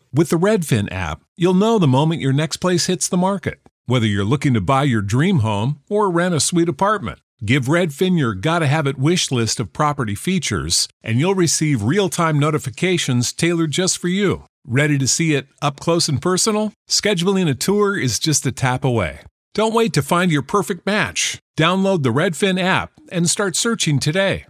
With the Redfin app, you'll know the moment your next place hits the market, whether you're looking to buy your dream home or rent a sweet apartment. Give Redfin your gotta-have-it wish list of property features, and you'll receive real-time notifications tailored just for you. Ready to see it up close and personal? Scheduling a tour is just a tap away. Don't wait to find your perfect match. Download the Redfin app and start searching today.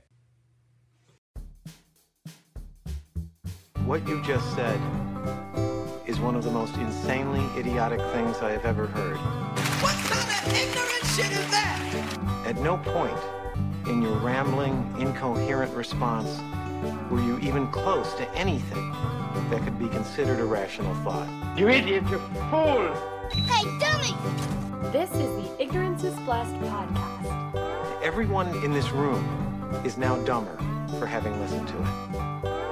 What you just said is one of the most insanely idiotic things I have ever heard. What kind of ignorant shit is that? At no point in your rambling, incoherent response were you even close to anything that could be considered a rational thought. You idiot, you fool! Hey, dummy! This is the Ignorance is Blessed podcast. Everyone in this room is now dumber for having listened to it.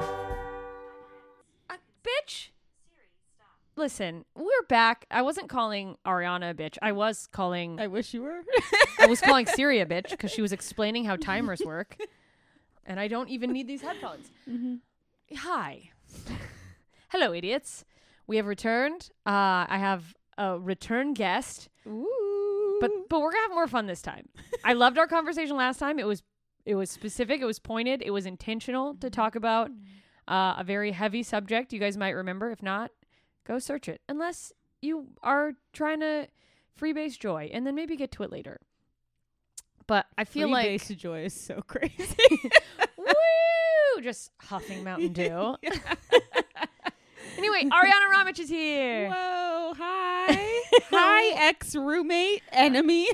Bitch! Listen, we're back. I wasn't calling Ariana a bitch. I was calling... I wish you were. I was calling Siri a bitch because she was explaining how timers work. And I don't even need these headphones. Mm-hmm. Hi. Hello, idiots. We have returned. I have a return guest. Ooh. But we're gonna have more fun this time. I loved our conversation last time. It was specific. It was pointed. It was intentional to talk about a very heavy subject. You guys might remember. If not, go search it. Unless you are trying to freebase joy, and then maybe get to it later. But I feel like freebase joy is so crazy. Woo! Just huffing Mountain Dew. Yeah. Anyway, Ariana Ramich is here. Whoa, hi. Hi, ex-roommate, enemy.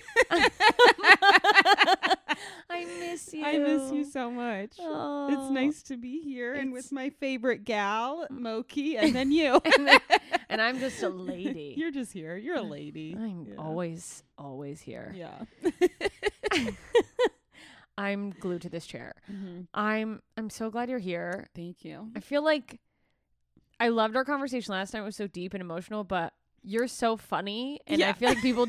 I miss you. I miss you so much. Oh. It's nice to be here and with my favorite gal, Moki, and then you. and I'm just a lady. You're just here. You're a lady. I'm always here. Yeah. I'm glued to this chair. Mm-hmm. I'm so glad you're here. Thank you. I feel like I loved our conversation last time. It was so deep and emotional, but you're so funny, and I feel like people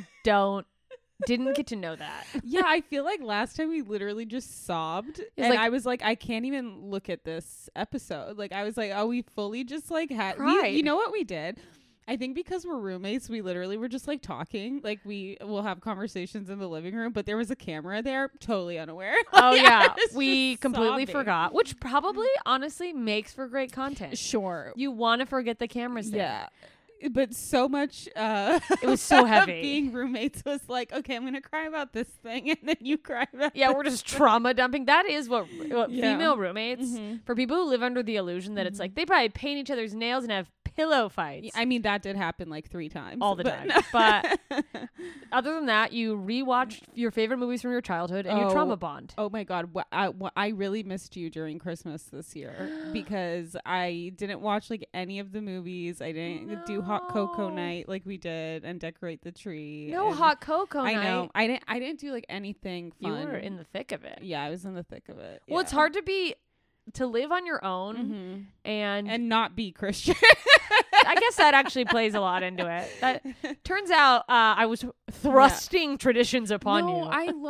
didn't get to know that. Yeah, I feel like last time we literally just sobbed, and like, I was like, I can't even look at this episode. Like, I was like, oh, we fully just like had. You know what we did? I think because we're roommates, we literally were just like talking. Like, we will have conversations in the living room, but there was a camera there, totally unaware. Oh yeah, we completely forgot, which probably honestly makes for great content. Sure, you want to forget the cameras there. Yeah. But so much it was so heavy. Being roommates was like, okay, I'm gonna cry about this thing, and then you cry about we're just trauma dumping. That is what female roommates, for people who live under the illusion that it's like they probably paint each other's nails and have pillow fights. I mean, that did happen like 3 times. All the time. But other than that, you rewatched your favorite movies from your childhood and you trauma bond. Oh my God. I really missed you during Christmas this year because I didn't watch like any of the movies. I didn't do hot cocoa night like we did and decorate the tree. No hot cocoa night. I know. I didn't do like anything fun. You were in the thick of it. Yeah, I was in the thick of it. Well, it's hard to live on your own and not be Christian. I guess that actually plays a lot into it. That turns out I was thrusting traditions upon you.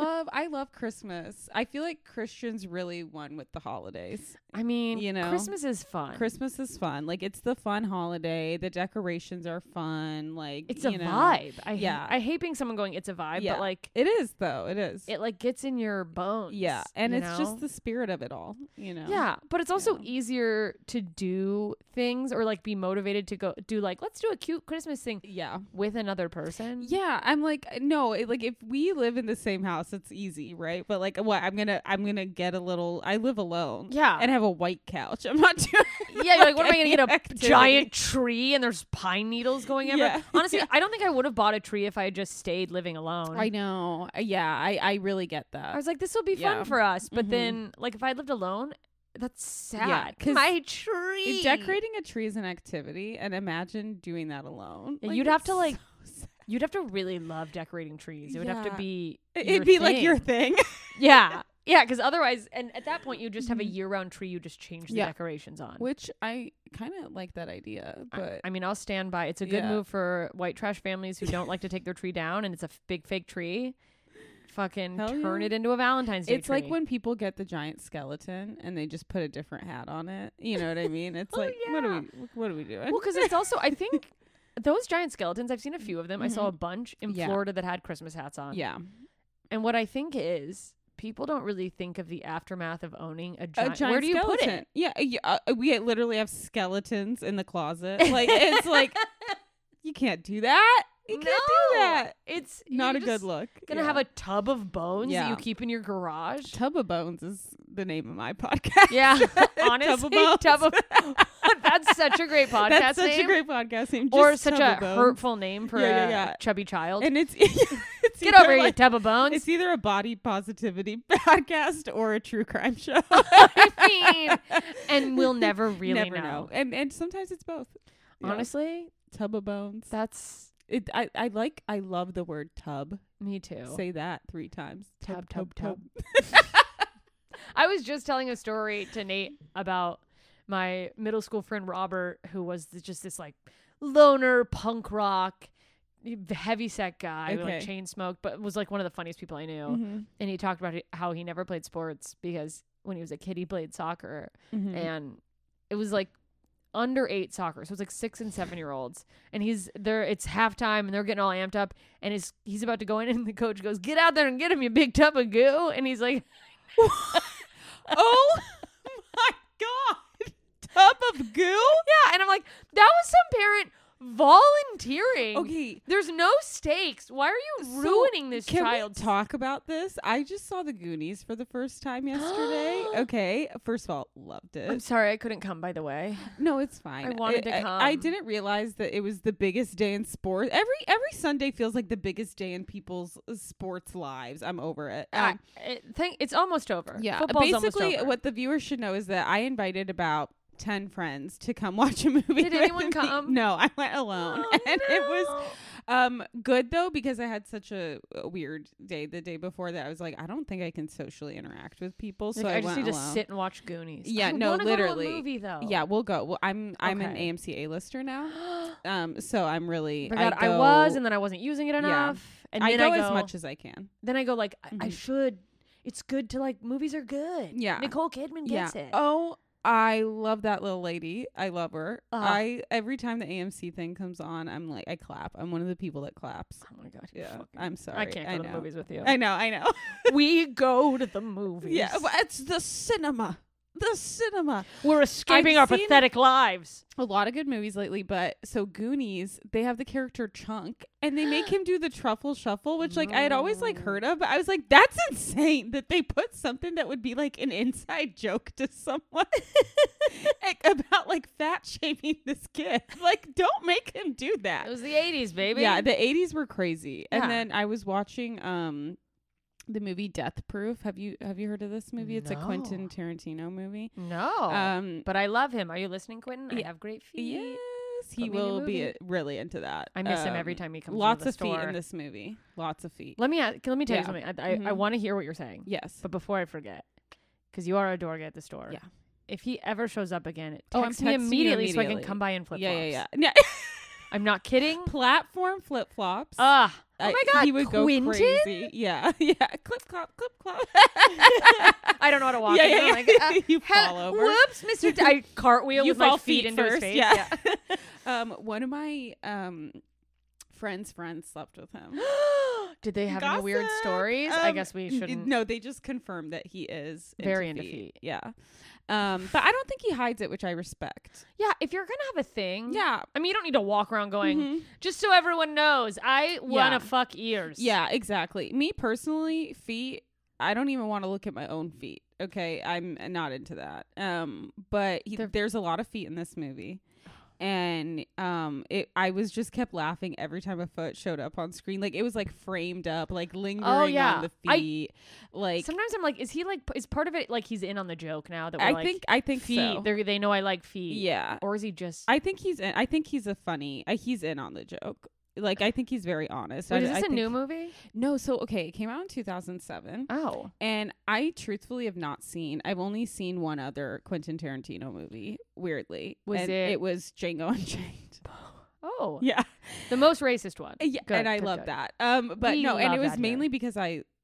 I love Christmas. I feel like Christians really won with the holidays. I mean, you know, Christmas is fun. Christmas is fun. Like, it's the fun holiday. The decorations are fun. Like, it's a vibe. I hate being someone going, it's a vibe, but like it is though. It is. It like gets in your bones. Yeah, and it's just the spirit of it all. You know. Yeah, but it's also easier to do things or like be motivated to go do like, let's do a cute Christmas thing. Yeah, with another person. Yeah, I'm like, no, like if we live in the same house, it's easy, right? But like, what I'm gonna get a little. I live alone. Yeah, and have a white couch. I'm not doing. Yeah, you're like, what am I gonna get a giant tree and there's pine needles going everywhere? Honestly, I don't think I would have bought a tree if I had just stayed living alone. I know. Yeah, I really get that. I was like, this will be fun for us, but then like if I lived alone. That's sad. Yeah, 'cause my tree. Decorating a tree is an activity, and imagine doing that alone. Yeah, you'd have to like, you'd have to really love decorating trees. It would have to be. It'd be like your thing. Yeah, because otherwise, and at that point, you just have a year-round tree. You just change the decorations on. Which I kind of like that idea, but I mean, I'll stand by. It's a good move for white trash families who don't like to take their tree down, and it's a big fake tree. fucking Hell turn yeah. it into a Valentine's Day It's like tree. when people get the giant skeleton and they just put a different hat on it. You know what I mean? It's like, what are we doing? Well, because it's also, I think those giant skeletons, I've seen a few of them. I saw a bunch in Yeah. Florida that had Christmas hats on. Yeah. And what I think is people don't really think of the aftermath of owning a giant. A giant Where do you skeleton. put it? Yeah, we literally have skeletons in the closet. Like, it's like, you can't do that. You can't do that. It's Not you're a just good look. Gonna have a tub of bones that Yeah. you keep in your garage. Tub of Bones is the name of my podcast. Yeah, honestly, Bones. That's such a great podcast That's such name. a great podcast name. Or just such Tub a of Bones. hurtful name for Yeah. a chubby child. And it's Get either over here, you like- tub of bones. It's either a body positivity podcast or a true crime show. I mean, and we'll never really Never know. And sometimes it's both. Yeah. Honestly, Tub of Bones. that's It. I love the word tub. me too. Say that 3 times. Tub, tub. I was just telling a story to Nate about my middle school friend Robert, who was just this like loner punk rock, heavy set guy who like Okay. chain smoked, but was like one of the funniest people I knew. Mm-hmm. And he talked about how he never played sports because when he was a kid he played soccer, Mm-hmm. and it was like under 8 soccer, so it's like 6 and 7-year-olds, and he's there. It's halftime, and they're getting all amped up, and he's about to go in, and the coach goes, "Get out there and get him, you big tub of goo," and he's like, Oh my God. Tub of goo? "Yeah," and I'm like, "That was some parent volunteering. Okay. There's no stakes. Why are you So, ruining this Can child's?" we talk about this? I just saw the Goonies for the first time yesterday. Okay. First of all, loved I'm it. sorry I couldn't come, by the way. No, it's fine. I wanted to I come. didn't realize that it was the biggest day in sports. Every Sunday feels like the biggest day in people's sports lives. I'm over it. It's almost over. Yeah. Football's Basically, almost over. what the viewers should know is that I invited about 10 friends to come watch a movie. Did with anyone me. come? No, I went alone. Oh, And it was no. good though, because I had such a weird day the day before that I was like, I don't think I can socially interact with people, so Like, I I just went need alone. to sit and watch Goonies. Yeah, I no, wanna literally. Go to a movie though. Yeah, we'll go. Well, I'm an Okay. AMC A-lister now. So I'm really Forgot I go, was, and then I wasn't using it enough. And I then go I as much as I can. Then I go like, I Mhm. should. It's good to like, movies are good. Yeah. Nicole Kidman gets it. Oh, I love that little lady. I love her. Uh-huh. Every time the AMC thing comes on, I'm like, I clap. I'm one of the people that claps. Oh my god. you Yeah, fucking- I'm sorry. I can't go to the know. movies with you. I know. We go to the movies. Yeah, but it's the cinema. The cinema. We're escaping I've our seen- pathetic lives. A lot of good movies lately, but so Goonies, they have the character Chunk, and they make him do the truffle shuffle, which like I had always like heard of, but I was like, that's insane that they put something that would be like an inside joke to someone about like fat shaming this kid. Like, don't make him do that. It was the 80s, baby. Yeah, the 80s were crazy. Yeah. And then I was watching the movie Death Proof. Have you heard of this movie? It's a No. Quentin Tarantino movie. No. But I love him. Are you listening, Quentin? I yeah. have great feet. Yes, Put he me in a will be movie. really into that. I miss him every time he comes Lots into of the feet store. in this movie. Lots of feet. Let me tell you Yeah. something. I Mhm. want to hear what you're saying. Yes. But before I forget, because you are a Dorga at the store. Yeah. If he ever shows up again, Oh, I'm text me texting you immediately so I can immediately. come by in flip flops. Yeah. Yeah. I'm not kidding. Platform flip flops. Oh my god, he would Quentin? go crazy. Yeah. Clip clop, clip clop. I don't know how to walk. Yeah, and yeah, I'm yeah. like, You fall over. Whoops, Mr. I cartwheel You with my fall feet into first. his face. Yeah. One of my friends slept with him. Did they have any weird Gossip. stories? I guess we shouldn't. No, they just confirmed that he is Very into feet. Yeah. But I don't think he hides it, which I respect. Yeah, if you're gonna have a thing, Yeah. I mean, you don't need to walk around going, Mhm. just so everyone knows, I want Yeah. to fuck ears. Yeah, exactly. Me personally, feet, I don't even want to look at my own feet. Okay, I'm not into that. But there's a lot of feet in this movie. And I was just kept laughing every time a foot showed up on screen. Like it was like framed up, like lingering yeah. on the feet. Like Sometimes I'm like, is part of it like he's in on the joke now that we're I think feet? so. They know I like feet. Yeah. Or is he just? I think he's in. I think he's he's in on the joke. Like I think he's very honest. Wait, is I this a think- new movie? No, so okay, it came out in 2007. Oh, And I truthfully have not seen. I've only seen one other Quentin Tarantino movie. Weirdly, Was and it- It was Django Unchained. oh, Yeah, the most racist one. yeah, Good, and I good, love good. that. But We no, and love it was that mainly here. because I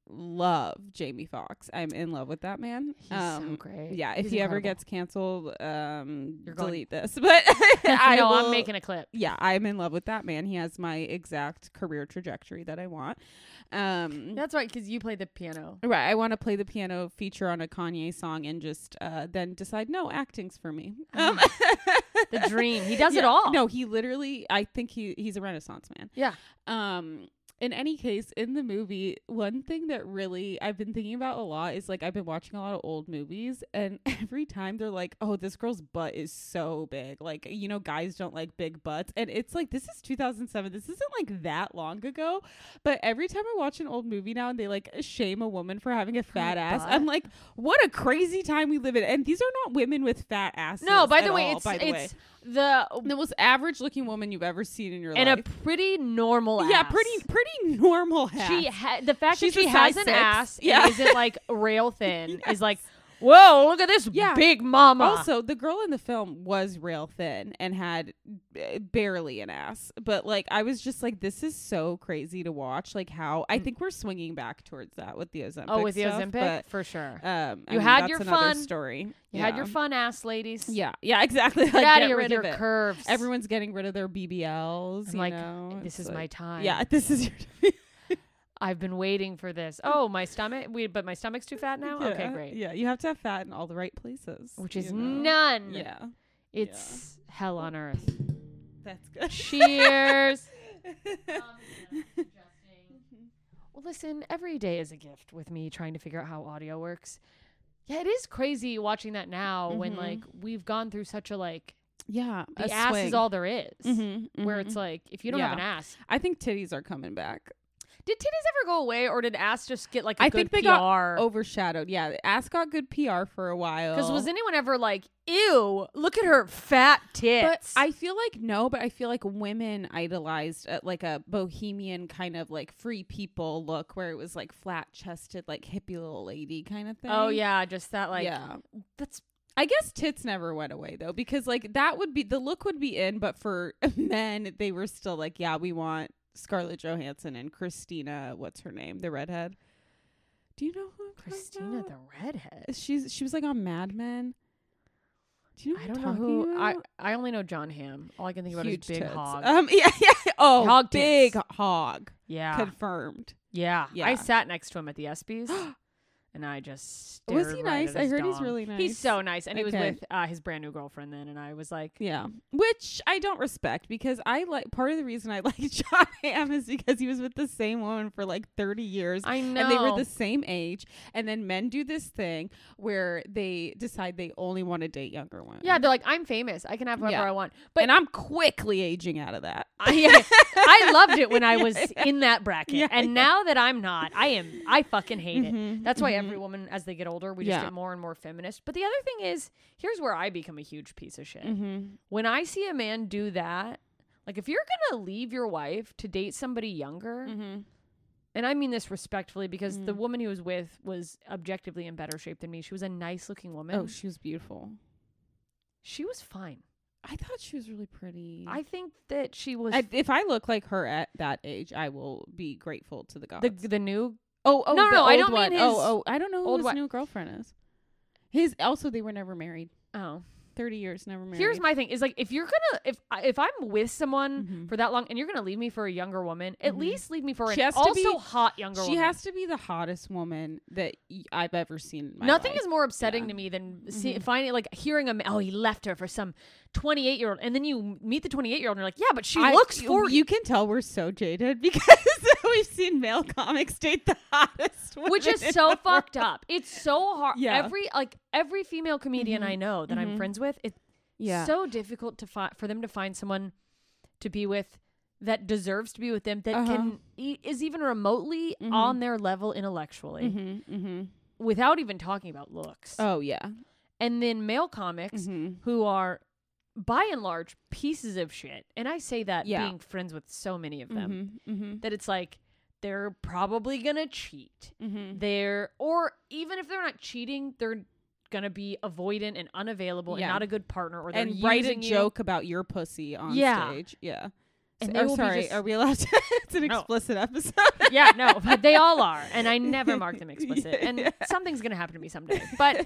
love Jamie Foxx. I'm in love with that man. He's so great. Yeah, if He's he ever incredible. gets canceled, You're delete this. But I'm making a clip. Yeah, I'm in love with that man. He has my exact career trajectory that I want. That's right, because you play the piano. Right, I want to play the piano, feature on a Kanye song, and just then decide, no, acting's for me. The dream. He does it all. No, he literally, I think he's a Renaissance man. Yeah. In any case, in the movie, one thing that really I've been thinking about a lot is like I've been watching a lot of old movies, and every time they're like, oh, this girl's butt is so big. Like, you know, guys don't like big butts. And it's like, this is 2007. This isn't like that long ago. But every time I watch an old movie now and they like shame a woman for having a fat ass, butt? I'm like, what a crazy time we live in. And these are not women with fat asses. No, by at the way, all, it's the most average looking woman you've ever seen in your and life. a pretty normal ass. Yeah, pretty normal ass. The fact She's that she a has size an 6. ass Yeah. and isn't like rail thin Yes. is like, whoa, look at this Yeah. big mama. Also, the girl in the film was rail thin and had barely an ass. But like, I was just like, this is so crazy to watch. Like how I think we're swinging back towards that with the Ozempic. oh, with the stuff, Ozempic, but, for sure. I You mean, had that's your another fun. story. You had your fun ass, ladies. Yeah, exactly. Get Like, out get of here rid with your of it. curves. Everyone's getting rid of their BBLs. I'm you like, know? this It's is my like- time. Yeah, this is your. I've been waiting for this. Oh, my stomach. But my stomach's too fat now. Okay, Yeah, great. Yeah, you have to have fat in all the right places, Which is you know? none. Yeah, It's hell on earth. that's good. Cheers. Well, listen, every day is a gift with me trying to figure out how audio works. Yeah, it is crazy watching that now when like we've gone through such a like Yeah, the ass is all there is. Where Mhm. it's like if you don't have an Yeah. ass. I think titties are coming back. Did titties ever go away or did ass just get like a I good think they PR? got overshadowed. Yeah, the ass got good PR for a while. Because was anyone ever like, ew, look at her fat But tits? I feel like no, but I feel like women idolized like a bohemian kind of like free people look where it was like flat chested, like hippie little lady kind of thing. oh yeah, just that like yeah. that's I guess tits never went away though, because like that would be the look would be in, but for men they were still like, yeah, we want Scarlett Johansson and Christina, what's her name, the redhead. Do you know who I'm talking Christina about? the redhead. She was like on Mad Men. Do you know I who don't I'm know talking who about? I only know John Hamm. All I can think about Huge is big tits. hog. Yeah. Oh, Hog big tits. hog. yeah. Confirmed. Yeah. Yeah. I sat next to him at the ESPYs and I just stared Was he right nice? at I his heard he's dong. really nice. He's so nice. And he was Okay. with his brand new girlfriend then and I was like Yeah. Which I don't respect because I like part of the reason I like John Hamm is because he was with the same woman for like 30 years. I know. And they were the same age. And then men do this thing where they decide they only want to date younger women. yeah, they're like, I'm famous. I can have whoever Yeah. I want. But And I'm quickly aging out of that. I loved it when I was in that bracket. Yeah, and now that I'm not, I fucking hate it. Mhm, That's why every woman, as they get older, we just Yeah. get more and more feminist. But the other thing is, here's where I become a huge piece of shit. Mm-hmm. When I see a man do that, like if you're going to leave your wife to date somebody younger, Mm-hmm. and I mean this respectfully because the woman he was with was objectively in better shape than me. She was a nice looking woman. Oh, she was beautiful. She was fine. I thought she was really pretty. I think that she was If I look like her at that age, I will be grateful to the gods. the new. Oh, No, the no, I old don't mean one. his I don't know who old his wi- new girlfriend is. His also they were never married. Oh. 30 years never married. Here's my thing is like if you're gonna if I'm with someone Mhm. for that long and you're gonna leave me for a younger woman, at least leave me for She an has to also be- hot younger She woman. has to be the hottest woman that I've ever seen in my Nothing life. is more upsetting Yeah. to me than finding like hearing he left her for some 28-year-old and then you meet the 28-year-old and you're like, yeah, but she looks 40. You can tell we're so jaded because we've seen male comics date the hottest women which is in so the fucked world. up. It's so hard. Yeah. Every female comedian I know that I'm friends with, it's Yeah. so difficult to for them to find someone to be with that deserves to be with them that can is even remotely on their level intellectually without even talking about looks. Oh yeah. And then male comics who are by and large pieces of shit. And I say that Yeah. being friends with so many of them Mm-hmm. that it's like they're probably gonna cheat. Mm-hmm. Or even if they're not cheating, they're gonna be avoidant and unavailable Yeah. and not a good partner or they're And write a using you. joke about your pussy on Yeah. stage. Yeah. And they will be sorry, just- are we allowed to? It's an No. explicit episode. Yeah, no, but they all are. And I never mark them explicit. And something's going to happen to me someday. But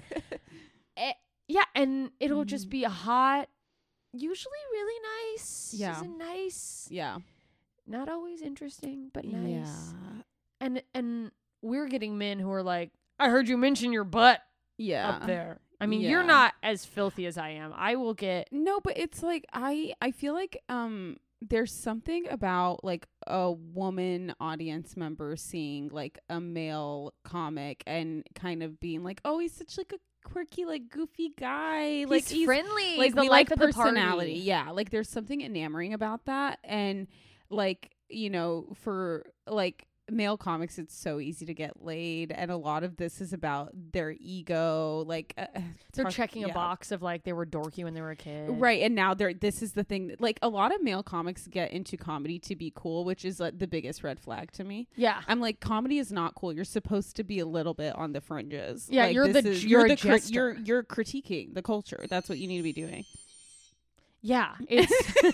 yeah, and it'll just be a hot, usually really nice. Yeah. She's a nice. Yeah. Not always interesting, but nice. Yeah. And we're getting men who are like, I heard you mention your butt Yeah. up there. I mean, you're Yeah. not as filthy as I am. I will get. No, but it's like I feel like there's something about like a woman audience member seeing like a male comic and kind of being like, oh, he's such like a quirky, like goofy guy. Like He's friendly. Like He's the we life like of the personality. party. Yeah. Like there's something enamoring about that. And like, you know, for like male comics, it's so easy to get laid, and a lot of this is about their ego. Like They're checking a box of like they were dorky when they were a kid. right, and now this is the thing that, like, a lot of male comics get into comedy to be cool, which is like the biggest red flag to me. Yeah. I'm like, comedy is not cool. You're supposed to be a little bit on the fringes. Yeah, like, you're you're a jester. you're critiquing the culture. That's what you need to be doing. Yeah. It's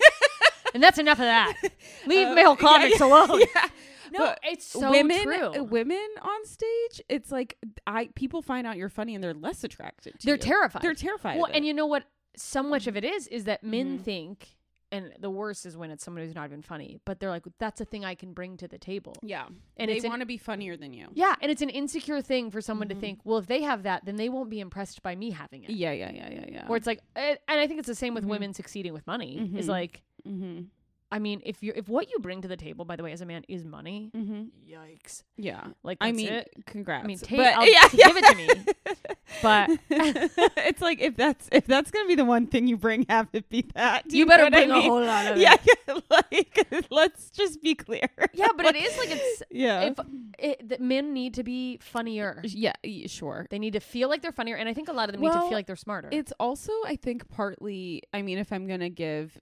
and that's enough of that. Leave male comics alone. Yeah. No, But it's so women, true. Women on stage, it's like people find out you're funny and they're less attracted to They're you. terrified. They're terrified. Well, of and it. you know what? So much of it is that men Mhm. think, and the worst is when it's someone who's not even funny, but they're like, that's a thing I can bring to the table. Yeah, And they it's want to be funnier than you. Yeah, and it's an insecure thing for someone to think, well, if they have that, then they won't be impressed by me having it. Yeah. Or it's like, and I think it's the same with women succeeding with money. Is Mhm. like, Mm-hmm. I mean, if what you bring to the table, by the way, as a man, is money. Mm-hmm. Yikes! Yeah, Like, I that's mean, it. congrats. I mean, but give it to me. But it's like if that's gonna be the one thing you bring, have it be that. Do you know better what I bring a mean? whole lot of Yeah, it. like let's just be clear. Yeah, but it is like it's Yeah. that men need to be funnier. Yeah, sure. They need to feel like they're funnier, and I think a lot of them need to Well, feel like they're smarter. It's also, I think, partly. I mean, if I'm gonna give,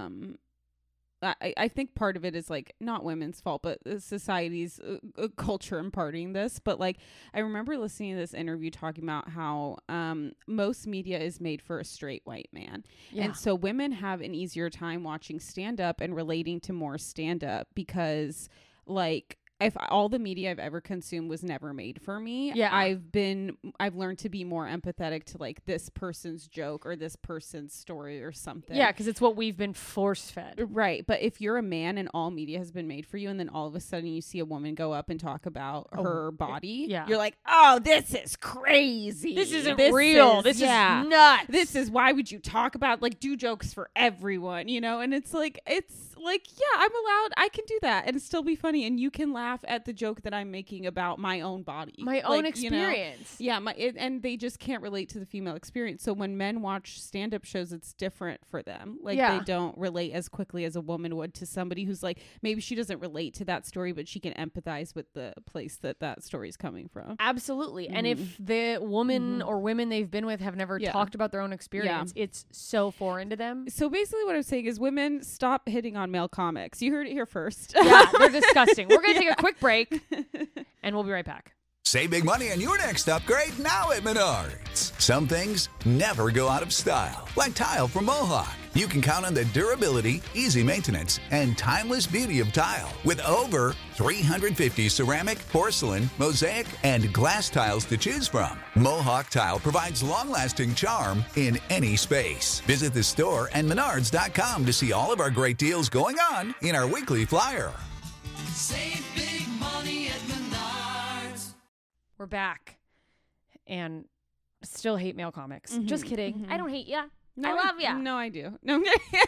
I think part of it is like not women's fault, but society's culture imparting this. But like, I remember listening to this interview talking about how most media is made for a straight white man, and so women have an easier time watching stand up and relating to more stand up because, like, if all the media I've ever consumed was never made for me, I've learned to be more empathetic to like this person's joke or this person's story or something. Yeah, because it's what we've been force fed. Right. But if you're a man and all media has been made for you, and then all of a sudden you see a woman go up and talk about her body, yeah. you're like, oh, this is crazy. This isn't real. This is nuts. This is, why would you talk about, like, do jokes for everyone, you know? And it's like, yeah, I'm allowed, I can do that and still be funny. And you can laugh at the joke that I'm making about my own body. My own experience. You know? Yeah. And they just can't relate to the female experience. So when men watch stand-up shows, it's different for them. Like, they don't relate as quickly as a woman would to somebody who's like, maybe she doesn't relate to that story, but she can empathize with the place that story is coming from. Absolutely. And if the woman or women they've been with have never talked about their own experience, it's so foreign to them. So basically what I'm saying is, women, stop hitting on male comics. You heard it here first. Yeah, they're disgusting. We're going to take a quick break and we'll be right back. Save big money on your next upgrade now at Menards. Some things never go out of style, like tile from Mohawk. You can count on the durability, easy maintenance, and timeless beauty of tile with over 350 ceramic, porcelain, mosaic, and glass tiles to choose from. Mohawk Tile provides long-lasting charm in any space. Visit the store and Menards.com to see all of our great deals going on in our weekly flyer. Save big money at Menards. We're back and still hate male comics. Just kidding. I don't hate ya. No, I love ya. No, I do. No.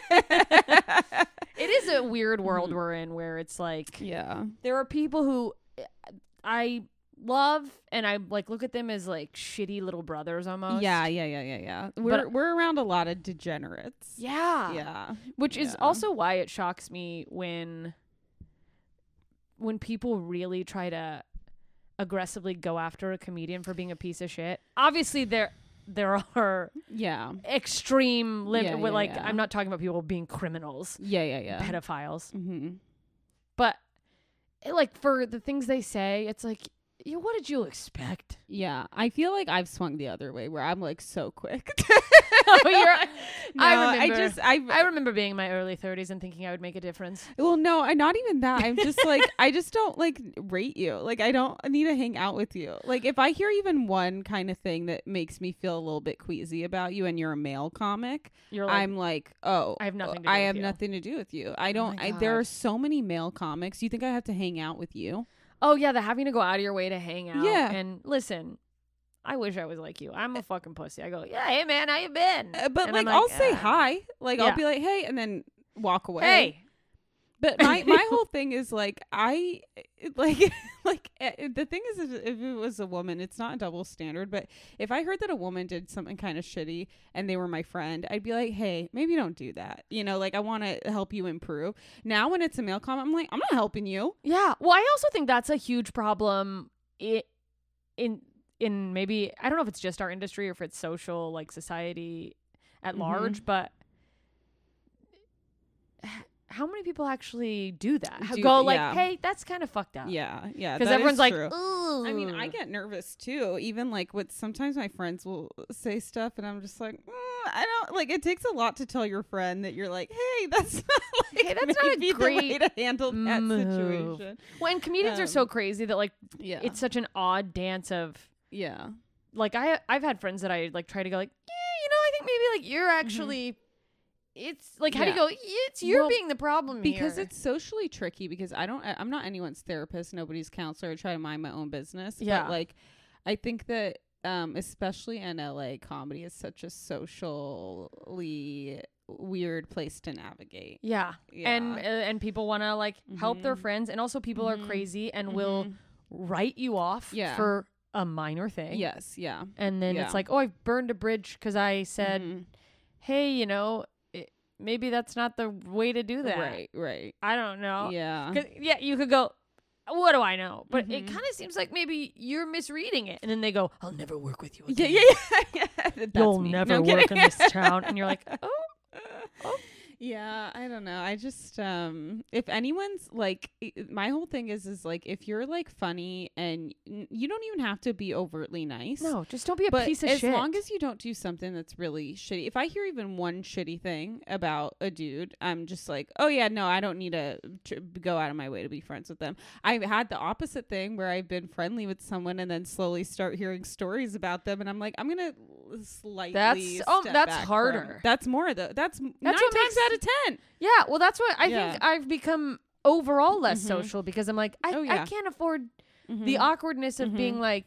It is a weird world we're in where it's like, Yeah. there are people who I love and I like look at them as like shitty little brothers almost. Yeah. We're around a lot of degenerates. Yeah. Yeah. Which is also why it shocks me when people really try to aggressively go after a comedian for being a piece of shit. Obviously there are extreme limit like I'm not talking about people being criminals. Yeah. Pedophiles. Mm-hmm. But like for the things they say, it's like what did you expect? Yeah, I feel like I've swung the other way where I'm like so quick. I remember being in my early 30s and thinking I would make a difference. Well, no, I not even that. I'm just like, I just don't like rate you. Like, I need to hang out with you. Like, if I hear even one kind of thing that makes me feel a little bit queasy about you and you're a male comic, I'm like, oh, I have nothing to do I with have you. nothing to do with you. I don't, there are so many male comics. You think I have to hang out with you? Oh, yeah, the having to go out of your way to hang out. Yeah. And listen, I wish I was like you. I'm a fucking pussy. I go, yeah, hey, man, how you been? But and like, I'm I'll say hi. Like, Yeah. I'll be like, hey, and then walk away. Hey. But my whole thing is like, the thing is, if it was a woman, it's not a double standard. But if I heard that a woman did something kind of shitty and they were my friend, I'd be like, hey, maybe don't do that. You know, like, I want to help you improve. Now, when it's a male comment, I'm like, I'm not helping you. Yeah. Well, I also think that's a huge problem in maybe, I don't know if it's just our industry or if it's social, like society at large, but how many people actually do that? Hey, that's kind of fucked up. Yeah. Because everyone's like, true. ooh. I mean, I get nervous too. Even like sometimes my friends will say stuff and I'm just like, I don't like, it takes a lot to tell your friend that you're like, hey, that's not like, hey, that's not a great way to handle that move. situation. Well, and comedians are so crazy that like, yeah, it's such an odd dance of, yeah. Like I've had friends that I like try to go like, yeah, you know, I think maybe like you're actually, it's like, how do you go? It's you're being the problem because here. it's socially tricky because I'm not anyone's therapist, nobody's counselor. I try to mind my own business. Yeah. But like, I think that especially in LA, comedy is such a socially weird place to navigate. Yeah. And people want to like help their friends, and also people are crazy and will write you off for a minor thing. Yes. Yeah. And then it's like, oh, I've burned a bridge because I said, hey, you know, maybe that's not the way to do that. Right. I don't know. Yeah. Yeah, you could go, what do I know? But it kind of seems like maybe you're misreading it. And then they go, I'll never work with you again. Yeah. You'll never work in this town. And you're like, oh. Yeah, I don't know. I just if anyone's like, my whole thing is like, if you're like funny and you don't even have to be overtly nice. No, just don't be a piece of shit. As long as you don't do something that's really shitty. If I hear even one shitty thing about a dude, I'm just like, oh yeah, no, I don't need to go out of my way to be friends with them. I've had the opposite thing where I've been friendly with someone and then slowly start hearing stories about them, and I'm like, I'm gonna slightly that's harder. That's more though. That's 9 times out of 10. Yeah, well, that's what I think. I've become overall less social because I'm like, I can't afford the awkwardness of being like,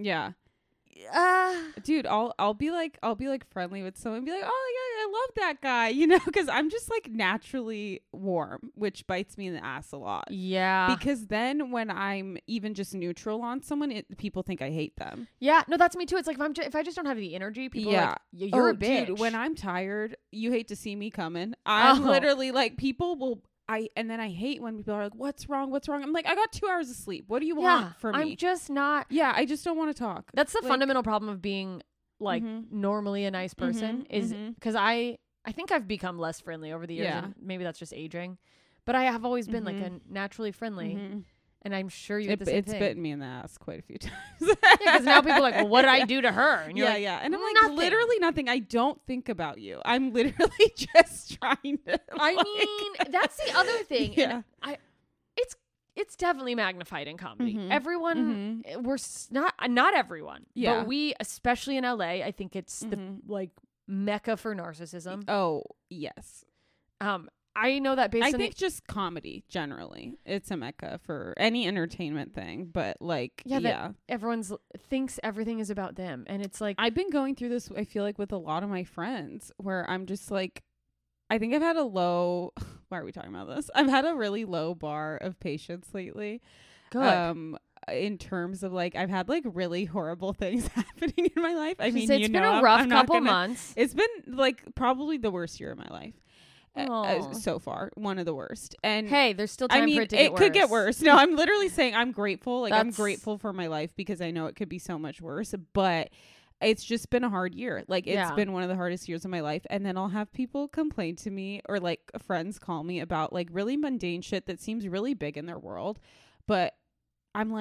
dude, I'll be like friendly with someone and be like, oh yeah, I love that guy, you know, because I'm just like naturally warm, which bites me in the ass a lot. Yeah, because then when I'm even just neutral on someone, people think I hate them. Yeah, no, that's me too. It's like if I just don't have the energy, people are like, you're a bitch. Dude, when I'm tired, you hate to see me coming. I'm literally like, people will. And then I hate when people are like, what's wrong? I'm like, I got 2 hours of sleep. What do you want from me? I'm just not. Yeah, I just don't want to talk. That's the fundamental problem of being like normally a nice person is because I think I've become less friendly over the years. Yeah. And maybe that's just aging, but I have always been like a naturally friendly. And I'm sure you get the same thing. It's bitten me in the ass quite a few times. Because now people are like, well, what did I do to her? And you're like, And I'm like, nothing. literally nothing. I don't think about you. I'm literally just trying to. I mean, that's the other thing. Yeah. And it's definitely magnified in comedy. Everyone, we're not everyone, but we, especially in LA, I think it's the like mecca for narcissism. Oh yes. I know that based on just comedy generally, it's a mecca for any entertainment thing. But like, everyone's thinks everything is about them, and it's like I've been going through this. I feel like with a lot of my friends, where I'm just like, I think I've had a low. Why are we talking about this? I've had a really low bar of patience lately. Good. In terms of like, I've had like really horrible things happening in my life. I mean, it's been a rough couple months. It's been like probably the worst year of my life. So far, one of the worst. And hey, there's still time for it to get worse. It could get worse. No, I'm literally saying I'm grateful. Like, I'm grateful for my life because I know it could be so much worse. But it's just been a hard year. Like, it's been one of the hardest years of my life. And then I'll have people complain to me, or like friends call me about like really mundane shit that seems really big in their world. But I'm like,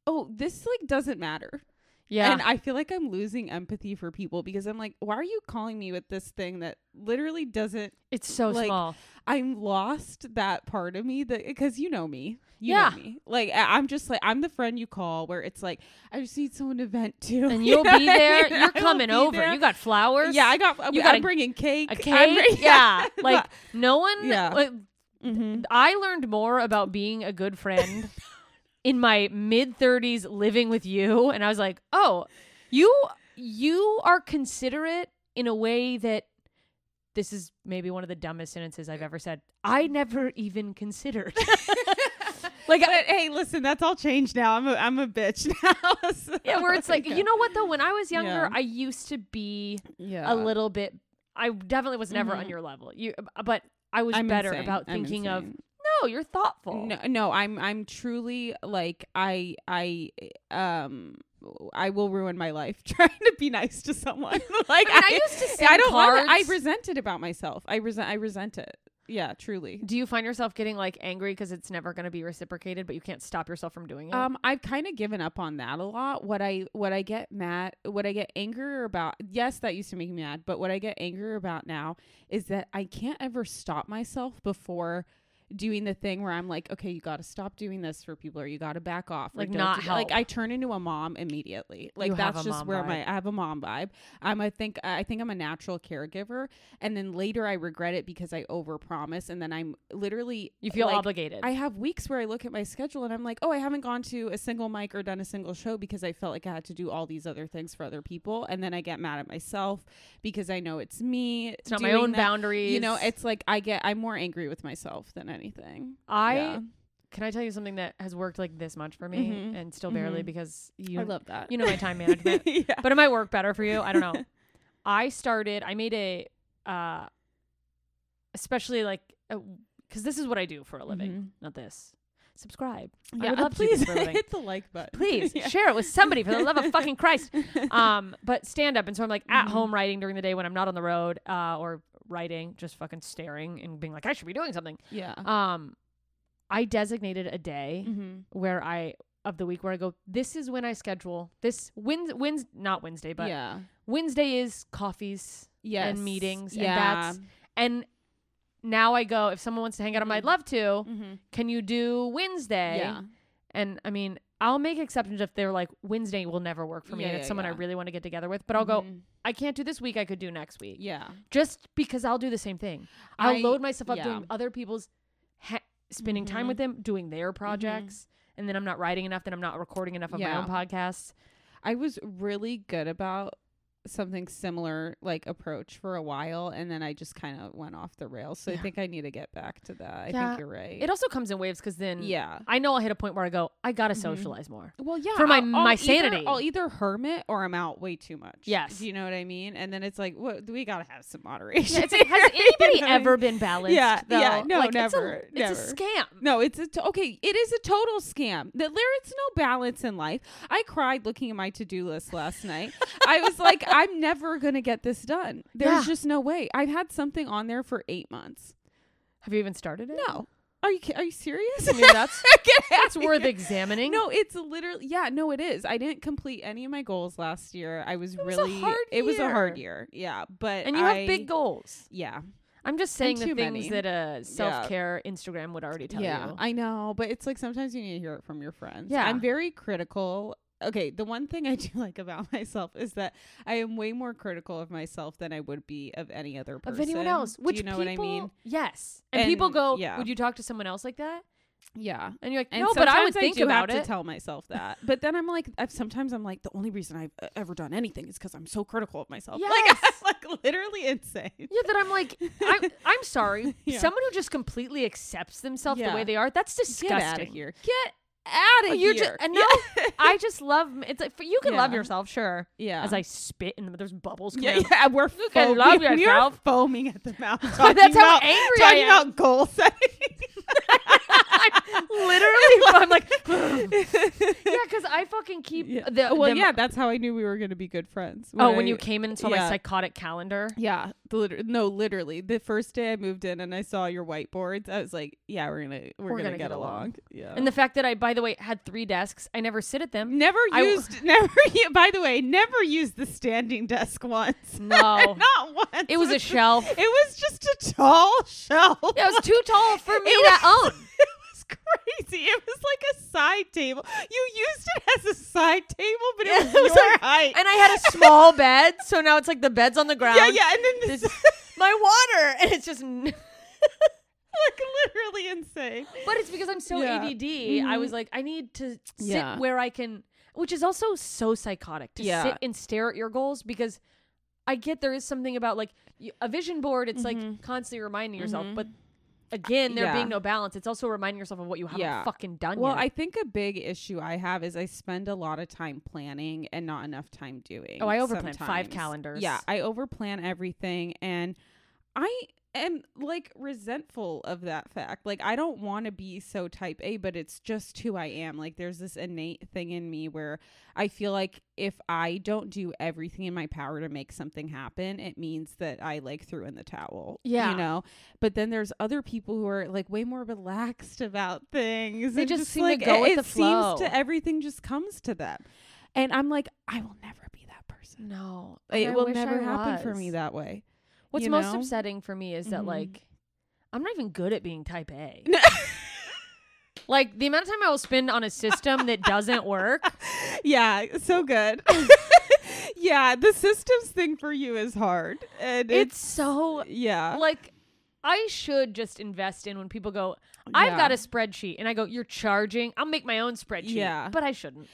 oh, this like doesn't matter. Yeah. And I feel like I'm losing empathy for people because I'm like, why are you calling me with this thing that literally doesn't? It's so like, small. I'm lost that part of me that because you know me. You Yeah. know me. Like I'm just like I'm the friend you call where it's like I just need someone to vent to. And you'll be there. I You're will coming be over. there. You got flowers. Yeah, I'm a- bringing cake. A cake. Yeah. Like no one. Yeah. Like, Mm-hmm. I learned more about being a good friend in my mid-30s living with you, and I was like, oh, you are considerate in a way that this is maybe one of the dumbest sentences I've ever said. I never even considered. Like, but, hey, listen, that's all changed now. I'm a bitch now. So, yeah, where it's like, yeah. you know what though? When I was younger, Yeah. I used to be Yeah. a little bit. I definitely was never on Mhm. your level. But I was I'm better insane. about I'm thinking of. insane. No, you're thoughtful. No, I'm truly like I will ruin my life trying to be nice to someone. Like I used to send I don't love it. I cards. resent it about myself. I resent it. Yeah, truly. Do you find yourself getting like angry because it's never going to be reciprocated, but you can't stop yourself from doing it? I've kind of given up on that a lot. What I get angry about, yes, that used to make me mad, but what I get angry about now is that I can't ever stop myself before doing the thing where I'm like, okay, you got to stop doing this for people, or you got to back off, or Like don't not do that. help. Like I turn into a mom immediately. Like You have that's a just mom where vibe. I have a mom vibe. I think I'm a natural caregiver, and then later I regret it because I overpromise, and then I'm literally you feel like, obligated. I have weeks where I look at my schedule and I'm like, oh, I haven't gone to a single mic or done a single show because I felt like I had to do all these other things for other people. And then I get mad at myself because I know it's me. It's not my doing own that. boundaries. You know, it's like I'm more angry with myself than anything. Can I tell you something that has worked like this much for me Mhm. and still barely Mhm. because I love that. you know my time management, yeah. but it might work better for you. I don't know. I made a, especially like, because this is what I do for a living, Mhm. not this. Subscribe. I Yeah, would love to do please this for a living. hit the like button. Please Yeah. share it with somebody for the love of fucking Christ. But stand up. And so I'm like at Mhm. home writing during the day when I'm not on the road, or writing, just fucking staring and being like, I should be doing something. Yeah. I designated a day Mhm. where of the week where I go, this is when I schedule this not Wednesday, but yeah. Wednesday is coffees Yes. and meetings. Yeah. And now I go, if someone wants to hang out, I'd love to. Mhm. Can you do Wednesday? Yeah. And I mean, I'll make exceptions if they're like, Wednesday will never work for me. Yeah, And it's yeah, someone I yeah. really want to get together with. But I'll go, Mhm. I can't do this week. I could do next week. Yeah. Just because I'll do the same thing. I'll I- load myself up yeah. doing other people's, spending time Mhm. with them, doing their projects. And then I'm not writing enough. Then I'm not recording enough of my Yeah. own podcasts. I was really good about something similar like approach for a while, and then I just kind of went off the rails. So Yeah. I think I need to get back to that. I Yeah. think you're right. It also comes in waves because then yeah. I know I'll hit a point where I go, I got to Mhm. socialize more. Well, yeah. For my I'll sanity. I'll either hermit or I'm out way too much. Yes. Do you know what I mean? And then it's like, what? We gotta have some moderation. Yeah, it's like, has You anybody know what I ever mean? been balanced? Yeah, though? yeah, no, Like, never, It's never. a scam. No, it's okay. It is a total scam. There is no balance in life. I cried looking at my to-do list last night. I was like, I'm never gonna get this done. There's Yeah. just no way. I've had something on there for 8 months. Have you even started it? No, are you serious? I mean, that's Get out that's of worth here. examining. No, it's literally no, it is. I didn't complete any of my goals last year. I was was a really hard it was a hard year. year. Yeah, but and you have big goals. Yeah. I'm just saying the too things many. that self-care Instagram would already tell Yeah, you. I know, but it's like sometimes you need to hear it from your friends. Yeah. I'm very critical. Okay, the one thing I do like about myself is that I am way more critical of myself than I would be of any other person. Of anyone else. Which do you know people, what I mean? Yes. And people And, go, yeah. would you talk to someone else like that? Yeah. And you're like, And no, but I would sometimes think do about have it. to tell myself that. But then I'm like, sometimes I'm like, the only reason I've ever done anything is because I'm so critical of myself. Yes. Like, I'm like literally insane. Yeah, that I'm like, I'm sorry. Yeah. Someone who just completely accepts themselves the Yeah. way they are, that's disgusting. Get out of here. Get out of You're here. just, and no, I just love. It's like you can love Yeah. yourself, sure. Yeah. As I spit and there's bubbles coming Yeah, out. yeah, we're You can foaming. love You're yourself. foaming at the mouth. That's talking how about- angry I talking am. about goal setting. Literally, I'm like, yeah, because I fucking keep Yeah. them- That's how I knew we were going to be good friends. when you came in and saw my yeah. psychotic calendar. Yeah, literally. The first day I moved in and I saw your whiteboards, I was like, yeah, we're gonna get along. Yeah. And the fact that I, by the way, had 3 desks, I never sit at them. Never used the standing desk once. No. Not once. It was a shelf. It was just a tall shelf. Yeah, it was too tall for me to own. It was crazy. It was like a side table. You used it as a side table, but it was your height. And I had a small bed, so now it's like the bed's on the ground. Yeah, and then This- my water, and it's just. like literally insane. But it's because I'm so Yeah. ADD. I was like, I need to sit Yeah. where I can, which is also so psychotic to Yeah. sit and stare at your goals, because I get there is something about like a vision board. It's like constantly reminding yourself, but again, there Yeah. being no balance, it's also reminding yourself of what you haven't fucking done Well, yet. I think a big issue I have is I spend a lot of time planning and not enough time doing. I overplan 5 sometimes. calendars. Yeah, I overplan everything, and I am like resentful of that fact. Like, I don't want to be so type A, but it's just who I am. Like, there's this innate thing in me where I feel like if I don't do everything in my power to make something happen, it means that I like threw in the towel. Yeah. You know? But then there's other people who are like way more relaxed about things. They and just seem to like, go with it the flow. seems to everything just comes to them. And I'm like, I will never be that person. no, It I will wish never I happen for was. me that way. What's you most know? upsetting for me is that Mhm. like I'm not even good at being type A. Like the amount of time I will spend on a system that doesn't work. Yeah, so good. Yeah, the systems thing for you is hard. And It's so yeah. like I should just invest in when people go, I've got a spreadsheet, and I go, you're charging. I'll make my own spreadsheet. Yeah. But I shouldn't.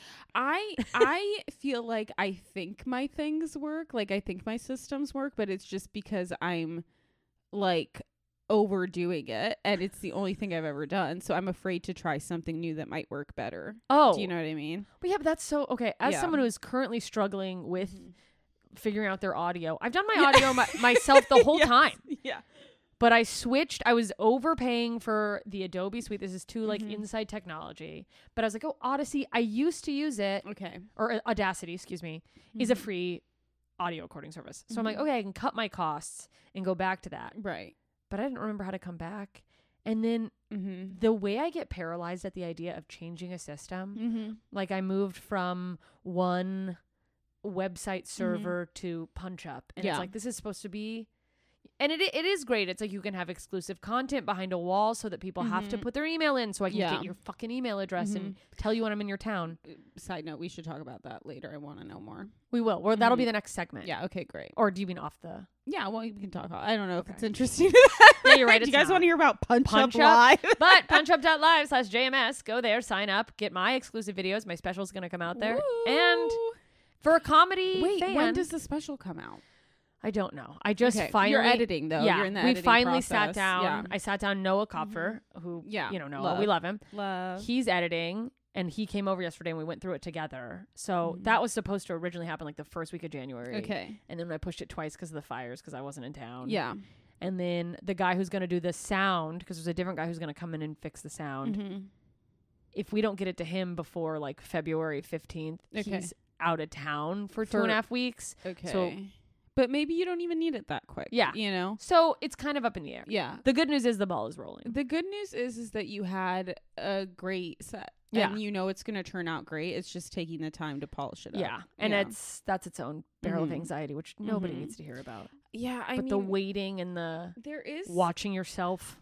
I feel like I think my things work, like I think my systems work, but it's just because I'm like overdoing it, and it's the only thing I've ever done. So I'm afraid to try something new that might work better. Oh. Do you know what I mean? But yeah, but that's so okay. As Yeah. someone who is currently struggling with figuring out their audio, I've done my audio myself the whole Yes. time. Yeah. But I switched. I was overpaying for the Adobe Suite. This is too like inside technology. But I was like, oh, Odyssey. I used to use it. Okay. Or Audacity, excuse me, is a free audio recording service. So I'm like, okay, I can cut my costs and go back to that. Right. But I didn't remember how to come back. And then the way I get paralyzed at the idea of changing a system, like I moved from one website server to PunchUp. And it's like, this is supposed to be... And it is great. It's like you can have exclusive content behind a wall so that people have to put their email in so I can get your fucking email address and tell you when I'm in your town. Side note, we should talk about that later. I want to know more. We will. Well, that'll be the next segment. Yeah, okay, great. Or do you mean off the... Yeah, well, we can talk. I don't know if it's interesting. Yeah, you're right. Do you it's guys not. want to hear about Punch Up Punch Live? Up, but punchup.live/JMS. Go there, sign up, get my exclusive videos. My special's going to come out there. Woo. And for a comedy Wait, fan, when does the special come out? I don't know. I just Okay, finally... you're editing, though. Yeah, You're in the we editing finally sat process. down. Yeah. I sat down Noah Kopfer, who, Yeah, you know, Noah. love. We love him. Love. He's editing, and he came over yesterday, and we went through it together. So that was supposed to originally happen like the first week of January. Okay. And then I pushed it twice because of the fires because I wasn't in town. Yeah. And then the guy who's going to do the sound, because there's a different guy who's going to come in and fix the sound. If we don't get it to him before like February 15th, Okay. he's out of town for 2.5 weeks. Okay. So, but maybe you don't even need it that quick. Yeah. You know? so it's kind of up in the air. Yeah. The good news is the ball is rolling. The good news is that you had a great set. Yeah. And you know it's going to turn out great. It's just taking the time to polish it up. Yeah. And that's its own barrel of anxiety, which nobody Mhm. needs to hear about. Yeah, I But mean, the waiting and the there is watching yourself.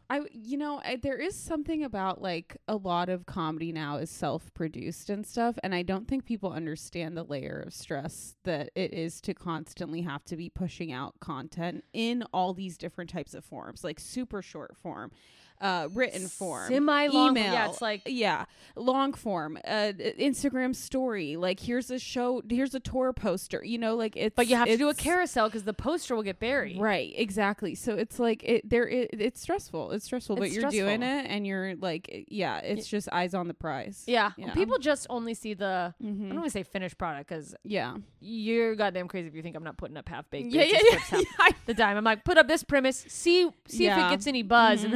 there is something about like a lot of comedy now is self-produced and stuff, and I don't think people understand the layer of stress that it is to constantly have to be pushing out content in all these different types of forms, like super short form, written form, Semi-long. email, Yeah, it's like... long form, Instagram story, like here's a tour poster, you know, like it's... But you have to do a it's- carousel because the poster will get buried. Right, exactly. So it's like it's stressful. It's stressful, but It's you're doing stressful. it, and you're like, yeah, it's just eyes on the prize. Yeah. Yeah. People just only see the, I Mhm. don't want to say finished product because Yeah. you're goddamn crazy if you think I'm not putting up half-baked Yeah, bits yeah, of yeah. scripts half the time. I'm like, put up this premise, see if Yeah. it gets any buzz, and then I'll keep working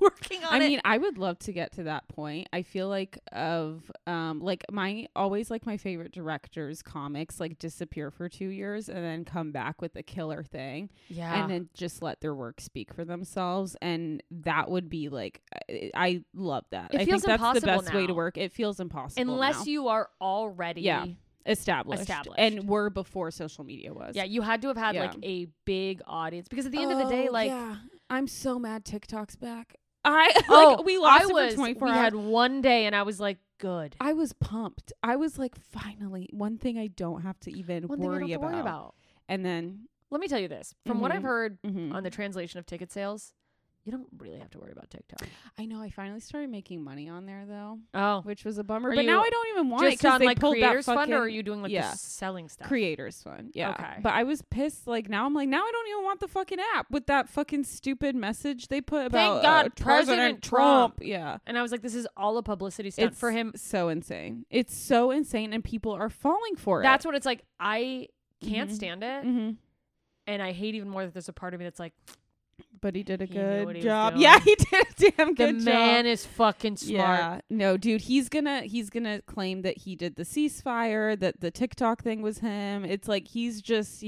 working on it. I mean, I would love to get to that point. I feel like like my favorite directors' comics like disappear for 2 years and then come back with a killer thing. Yeah. And then just let their work speak for themselves. And that would be like, I love that. It I feels think that's the best way to now. work. It feels impossible Unless now. you are already established. And were before social media was. Yeah, you had to have had like a big audience because at the end of the day, like I'm so mad TikTok's back. We lost it for 24 hours. We had one day and I was like, good. I was pumped. I was like, finally, one thing I don't have to even worry about. And then let me tell you this. From what I've heard on the translation of ticket sales, you don't really have to worry about TikTok. I know. I finally started making money on there though. Oh, which was a bummer. But now I don't even want it just on they like pulled Creators that Fund, or are you doing like the selling stuff? Creators Fund. Yeah. Okay. But I was pissed. Like now I'm like, now I don't even want the fucking app with that fucking stupid message they put about Thank God, President Trump. Yeah. And I was like, this is all a publicity stunt for him. So insane. It's so insane, and people are falling for it. That's what it's like. I can't stand it, and I hate even more that there's a part of me that's like, but he did a good job. Yeah, he did a damn good job. The man is fucking smart. Yeah. No, dude, he's gonna claim that he did the ceasefire, that the TikTok thing was him. It's like he's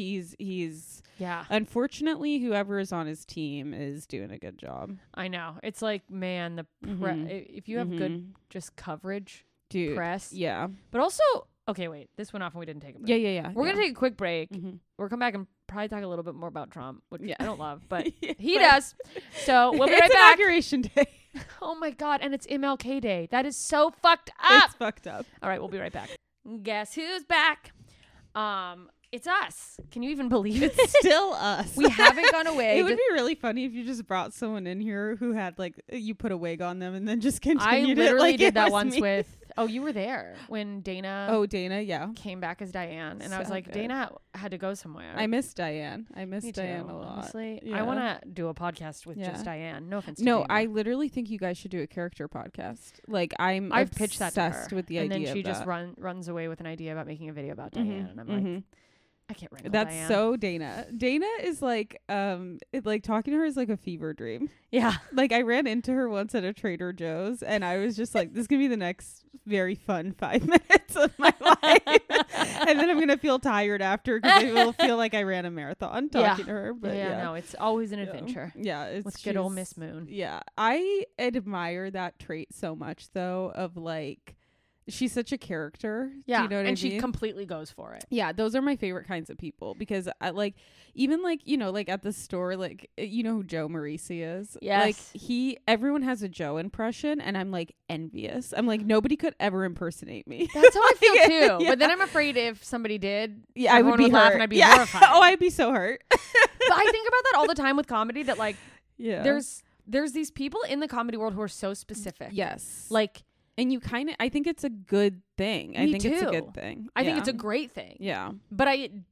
yeah. Unfortunately, whoever is on his team is doing a good job. I know. It's like, man, the if you have good just coverage, dude, press. Yeah. But also, okay, wait, this went off and we didn't take a break. Yeah. We're gonna take a quick break. We'll come back and probably talk a little bit more about Trump, which I don't love, but he does. So we'll be right back. Inauguration day. Oh my God, and it's MLK Day. That is so fucked up. It's fucked up. All right, we'll be right back. Guess who's back? It's us. Can you even believe it? It's still us. We haven't gone away. It would be really funny if you just brought someone in here who had like you put a wig on them and then just continued. I literally it like did that once me. with. Oh, you were there when Dana. Oh, Dana, yeah, came back as Diane, and so I was like, good. Dana had to go somewhere. I miss Diane. I miss Me Diane too, a lot. Honestly, Yeah. I want to do a podcast with just Diane. No offense. No, to Dana. I literally think you guys should do a character podcast. Like I've pitched that to her, with the and idea. then she of just that. runs away with an idea about making a video about Diane, and I'm like, I can't wrangle That's Diane. so Dana. Dana is like, like talking to her is like a fever dream. Yeah. Like I ran into her once at a Trader Joe's, and I was just like, this is gonna be the next very fun 5 minutes of my life, and then I'm gonna feel tired after because I will feel like I ran a marathon talking to her. But no, it's always an adventure. Yeah, it's with good old Miss Moon. Yeah, I admire that trait so much, though. Of like, she's such a character. Yeah, do you know what I mean? she completely goes for it. Yeah, those are my favorite kinds of people because I like, even like, you know, like at the store, like, you know who Joe Marisi is? Yes. Like everyone has a Joe impression, and I'm like envious. I'm like, nobody could ever impersonate me. That's how I feel too. Yeah. But then I'm afraid if somebody did, I would be hurt. Laugh and I'd be horrified. Oh, I'd be so hurt. But I think about that all the time with comedy. That like, there's these people in the comedy world who are so specific. Yes. Like. And you kind of, I think it's a good thing. I think it's a good thing. I think it's a great thing. Yeah. But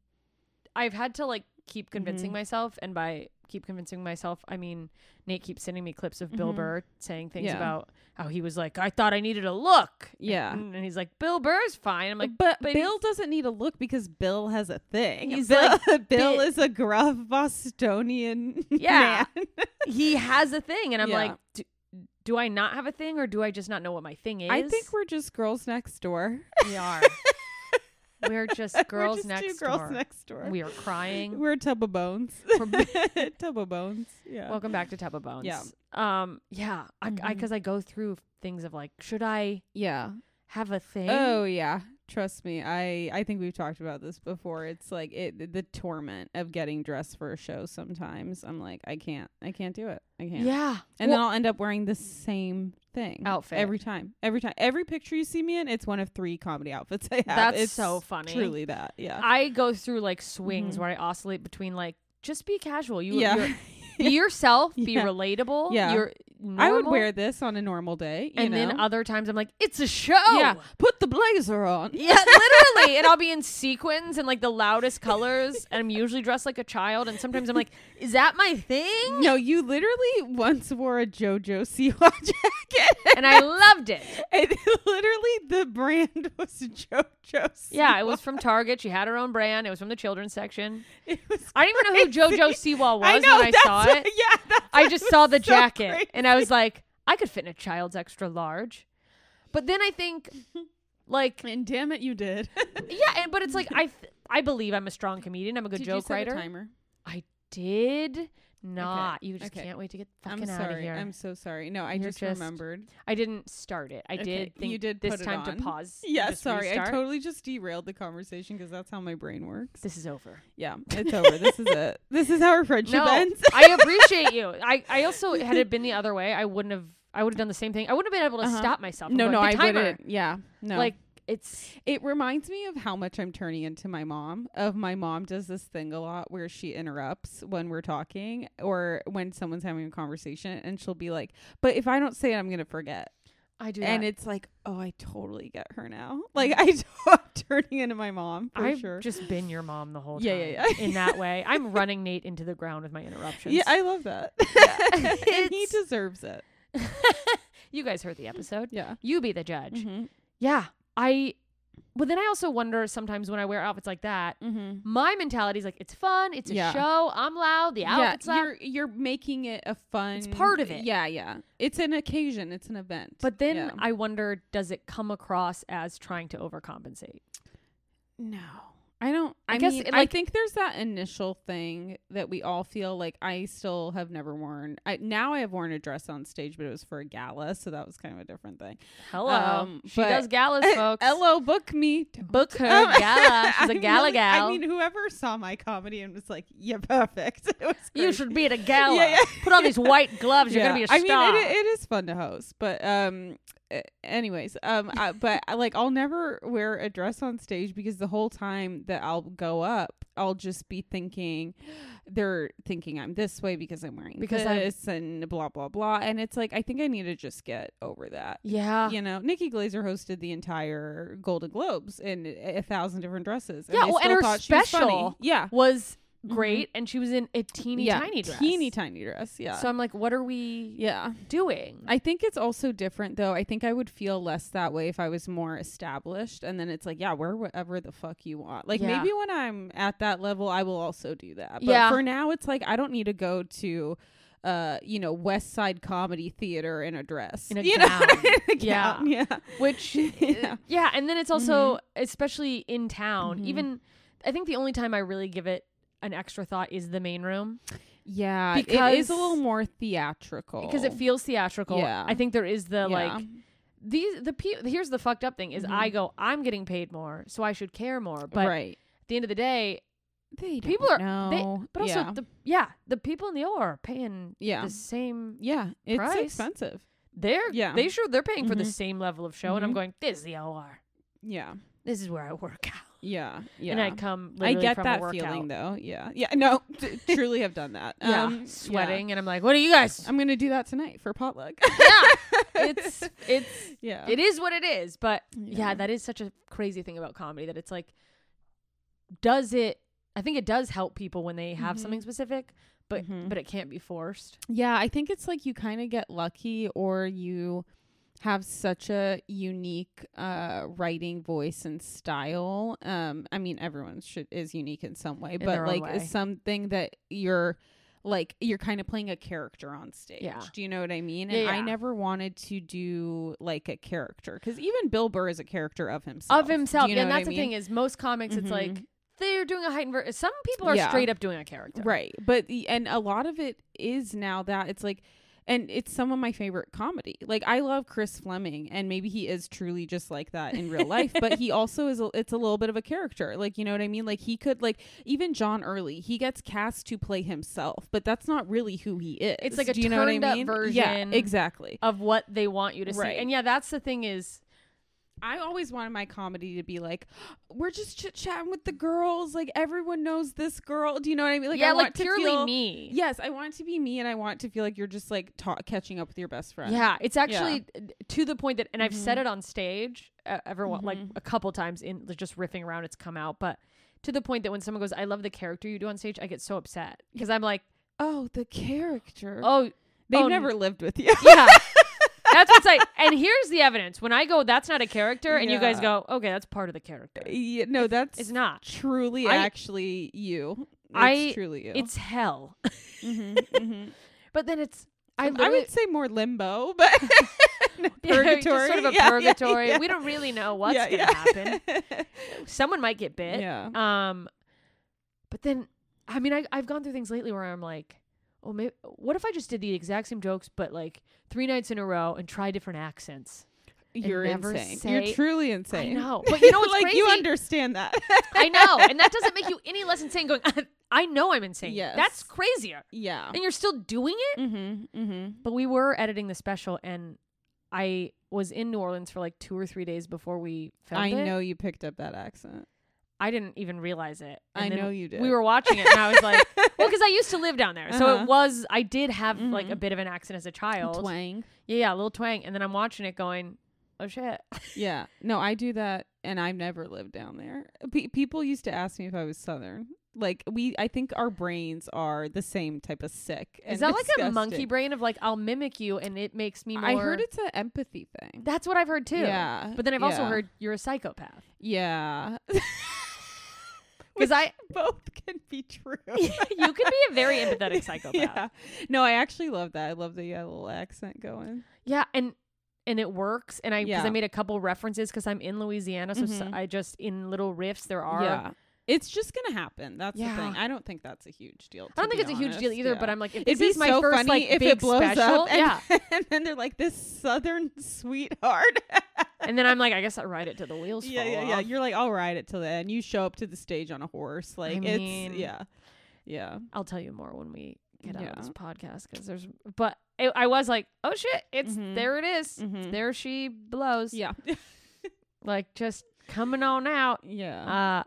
I've had to like keep convincing myself, and by keep convincing myself, I mean Nate keeps sending me clips of Bill Burr saying things about how he was like, I thought I needed a look. Yeah. And he's like, Bill Burr's fine. I'm like, but Bill doesn't need a look because Bill has a thing. He's Bill, like, Bill is a gruff Bostonian man. He has a thing, and I'm like, do I not have a thing, or do I just not know what my thing is? I think we're just girls next door. We are. We're just girls next door. Girls next door. We are crying. We're a tub of bones. Tub of bones. Yeah. Welcome back to Tub of Bones. Yeah. Yeah. Because I go through things of like, should I? Yeah. Have a thing? Oh yeah. Trust me, I think we've talked about this before. It's like the torment of getting dressed for a show. Sometimes I'm like, I can't do it. I can't. Yeah. And then I'll end up wearing the same thing outfit every time. Every picture you see me in, it's one of 3 comedy outfits I have. That's it's so funny. Truly that. Yeah. I go through like swings where I oscillate between like, just be casual. You're be yourself. Be relatable. Yeah. You're normal. I would wear this on a normal day. And then other times I'm like, it's a show. Yeah. Put put the blazer on. Yeah, literally. And I'll be in sequins and like the loudest colors. And I'm usually dressed like a child. And sometimes I'm like, is that my thing? No, you literally once wore a JoJo Siwa jacket. And I loved it. And literally the brand was JoJo Siwa. Yeah, it was from Target. She had her own brand. It was from the children's section. It was I didn't even know who JoJo Siwa was I know, when I that's saw what- it. Yeah, that's I what just was saw the so jacket. crazy. And I was like, I could fit in a child's extra large. But then I think, like, And damn it, you did. yeah, but it's like I believe I'm a strong comedian. I'm a good Did joke you set writer. a timer? I did not. Okay, You just okay. can't wait to get I'm fucking out of sorry. here. I'm so sorry. No, I You're just just- remembered. I didn't start it. I Okay, did think you did this put it time on. to pause. and Yeah, just sorry. I restart. totally just derailed the conversation because that's how my brain works. This is over. Yeah, it's over. This is it. This is how our friendship No, ends. I appreciate you. I also, had it been the other way, I would have done the same thing. I wouldn't have been able to stop myself. I'm No, going, no, the I timer. wouldn't. Yeah, no. Like, it's it reminds me of how much I'm turning into my mom. My mom does this thing a lot where she interrupts when we're talking or when someone's having a conversation, and she'll be like, "But if I don't say it, I'm gonna forget." I do And that. it's like, oh, I totally get her now. Like I'm turning into my mom for I've sure. just been your mom the whole time. Yeah. In that way, I'm running Nate into the ground with my interruptions. Yeah, I love that. And he It's- deserves it. You guys heard the episode. Yeah. You be the judge. Mm-hmm. Yeah. But then I also wonder sometimes when I wear outfits like that, Mm-hmm. my mentality is like, it's fun. It's a Yeah. show. I'm loud. The outfit's loud. you're making it a fun. It's part of it. Yeah. It's an occasion. It's an event. But then Yeah. I wonder, does it come across as trying to overcompensate? No, I don't. I guess mean, it, I like- think there's that initial thing that we all feel like. I still have never worn. Now I have worn a dress on stage, but it was for a gala, so that was kind of a different thing. Hello. She but- does galas, folks. Hello, book me. Book her gala. She's a gala gal. I mean, whoever saw my comedy and was like, "Yeah, perfect." It was You great. should be at a gala. Yeah. Put on these white gloves. You're Yeah. going to be a star. I mean, it is fun to host, but anyways, but like I'll never wear a dress on stage because the whole time that I'll go up, I'll just be thinking they're thinking I'm this way because I'm wearing this and blah blah blah, and it's like I think I need to just get over that. Yeah. You know, Nikki Glaser hosted the entire Golden Globes in 1,000 different dresses. And Yeah, I well, and still her thought she was funny. special Yeah. was great, and she was in a teeny tiny dress. teeny tiny dress. Yeah. So I'm like, what are we doing? I think it's also different though. I think I would feel less that way if I was more established, and then it's like, yeah, wear whatever the fuck you want. Like Yeah. maybe when I'm at that level, I will also do that. But Yeah. for now, it's like I don't need to go to West Side Comedy Theater in a dress. In a You know? gown. In a Yeah. gown, yeah. Which, yeah. And then it's also, especially in town, even, I think the only time I really give it an extra thought is the main room. Yeah, Because- it is a little more theatrical. Because it feels theatrical. Yeah. I think there is the, Yeah. like, here's the fucked up thing is I go, I'm getting paid more, so I should care more. But right. at the end of the day, They people don't are, know. but also, the people in the O are paying Yeah. the same. Yeah, it's price. expensive. They're paying for the Mhm. same level of show, and I'm Mhm. going, this is the OR. Yeah. This is where I work out. Yeah. Yeah. And I come I literally get from that a workout. feeling though. Yeah. Yeah. No, truly have done that. Yeah, sweating, and I'm like, what are you guys? I'm gonna do that tonight for potluck. Yeah, it's yeah. it is what it is. But Yeah. yeah, that is such a crazy thing about comedy that it's like, does it? I think it does help people when they have something specific, but it can't be forced. Yeah, I think it's like you kind of get lucky, or you have such a unique writing voice and style. I mean, everyone is unique in some way, In but their own like way. something that you're kind of playing a character on stage. Yeah. Do you know what I mean? Yeah, And I yeah. never wanted to do like a character, because even Bill Burr is a character of himself. Of himself. Do you Yeah, know and what that's I the mean? thing is most comics, it's like they're doing a heightened version. Some people are Yeah. straight up doing a character. Right. But and a lot of it is now that it's like, and it's some of my favorite comedy. Like I love Chris Fleming, and maybe he is truly just like that in real life, but he also is it's a little bit of a character. Like, you know what I mean? Like he could, like, even John Early, he gets cast to play himself, but that's not really who he is. It's like a Do you know what I turned up mean? version Yeah, exactly. of what they want you to see. Right. And yeah, that's the thing is, I always wanted my comedy to be like, we're just chit-chatting with the girls. Like, everyone knows this girl. Do you know what I mean? Like, yeah, I want to purely feel, me. Yes, I want it to be me, and I want to feel like you're just, like, catching up with your best friend. Yeah, it's actually to the point that, and I've said it on stage, everyone, like, a couple times in just riffing around, it's come out, but to the point that when someone goes, I love the character you do on stage, I get so upset. Because I'm like, oh, the character. Oh. They've never lived with you. Yeah. That's what's like, and here's the evidence. When I go, that's not a character, and you guys go, okay, that's part of the character. Yeah, no, it's not truly actually you. It's truly you. It's hell. But then it's I would say more limbo, but purgatory. Just sort of a purgatory. We don't really know what's gonna happen. Someone might get bit. Yeah. But then, I mean, I've gone through things lately where I'm like, oh, maybe, what if I just did the exact same jokes, but like 3 nights in a row and try different accents? You're insane. You're truly insane. I know. But you know what's like, crazy? You understand that. I know. And that doesn't make you any less insane going, I know I'm insane. Yes. That's crazier. Yeah. And you're still doing it? Mm-hmm. Mm-hmm. But we were editing the special, and I was in New Orleans for like 2 or 3 days before we filmed it. I know you picked up that accent. I didn't even realize it. And I know you did. We were watching it, and I was like, well, because I used to live down there. So I did have like a bit of an accent as a child. Twang. Yeah, a little twang. And then I'm watching it going, oh, shit. Yeah. No, I do that, and I've never lived down there. People used to ask me if I was Southern. Like, I think our brains are the same type of sick. Is that disgusting. Like a monkey brain of like, I'll mimic you, and it makes me more... I heard it's an empathy thing. That's what I've heard, too. Yeah. But then I've also heard you're a psychopath. Yeah. Because both can be true. You can be a very empathetic psychopath. Yeah. No, I actually love that. I love the little accent going. Yeah, and it works. And because I made a couple references because I'm in Louisiana, so I just in little riffs there are. Yeah. It's just gonna happen. That's the thing. I don't think that's a huge deal. I don't think it's a huge deal either. But I'm like, if this is my so first funny like if big it blows special, up, and then they're like this Southern sweetheart. And then I'm like, I guess I ride it till the wheels fall off. You're like, I'll ride it till the end. You show up to the stage on a horse. Like, I mean, yeah. I'll tell you more when we get out of this podcast because but I was like, oh shit, it's there it is. There she blows. Yeah. Like just coming on out. Yeah.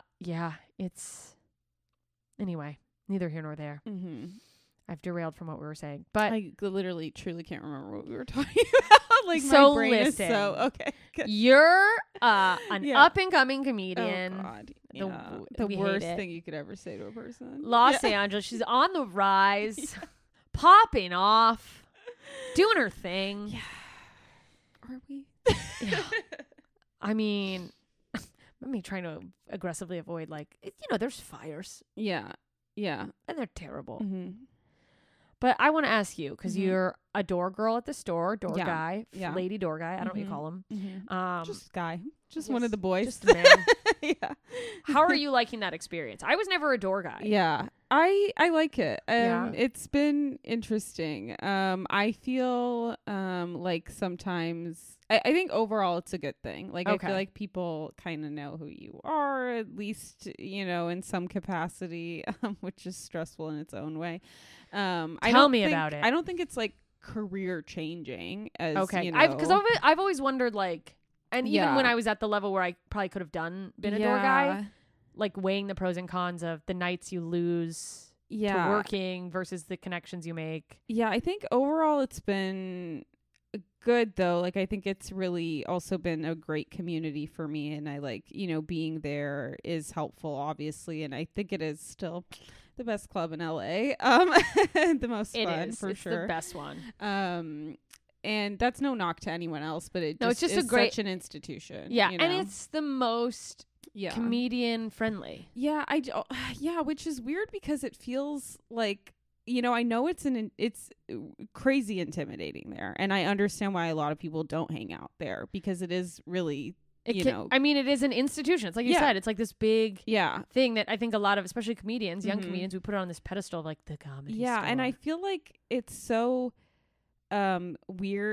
It's anyway, neither here nor there. I've derailed from what we were saying, but I literally truly can't remember what we were talking about. Like, so my brain listen, is so okay. Good. You're an up and coming comedian. Oh God, the worst thing you could ever say to a person. Los Angeles, she's on the rise, popping off, doing her thing. Yeah, are we? Yeah. I mean, me trying to aggressively avoid there's fires. Yeah, and they're terrible. But I want to ask you, because you're a door girl at the store, guy, lady door guy. I don't know what you call him. Just guy. Just one of the boys. Just a man. Yeah. How are you liking that experience? I was never a door guy. Yeah. I like it. It's been interesting. I feel like sometimes I think overall it's a good thing. Like I feel like people kind of know who you are, at least, in some capacity, which is stressful in its own way. Tell me about it. I don't think it's like career changing as because I've always wondered and even when I was at the level where I probably could have been a door guy, like weighing the pros and cons of the nights you lose to working versus the connections you make. Yeah, I think overall it's been good though. Like I think it's really also been a great community for me, and I like, being there is helpful obviously, and I think it is still the best club in LA. The most fun for sure. It's the best one. And that's no knock to anyone else, but it's just a great, such an institution. Yeah, and it's the most comedian friendly. Yeah, which is weird because it feels like, I know it's crazy intimidating there, and I understand why a lot of people don't hang out there because it is really. I mean, it is an institution. It's like you said, it's like this big thing that I think a lot of, especially comedians, young comedians, we put it on this pedestal of like the comedy store. And I feel like it's so weird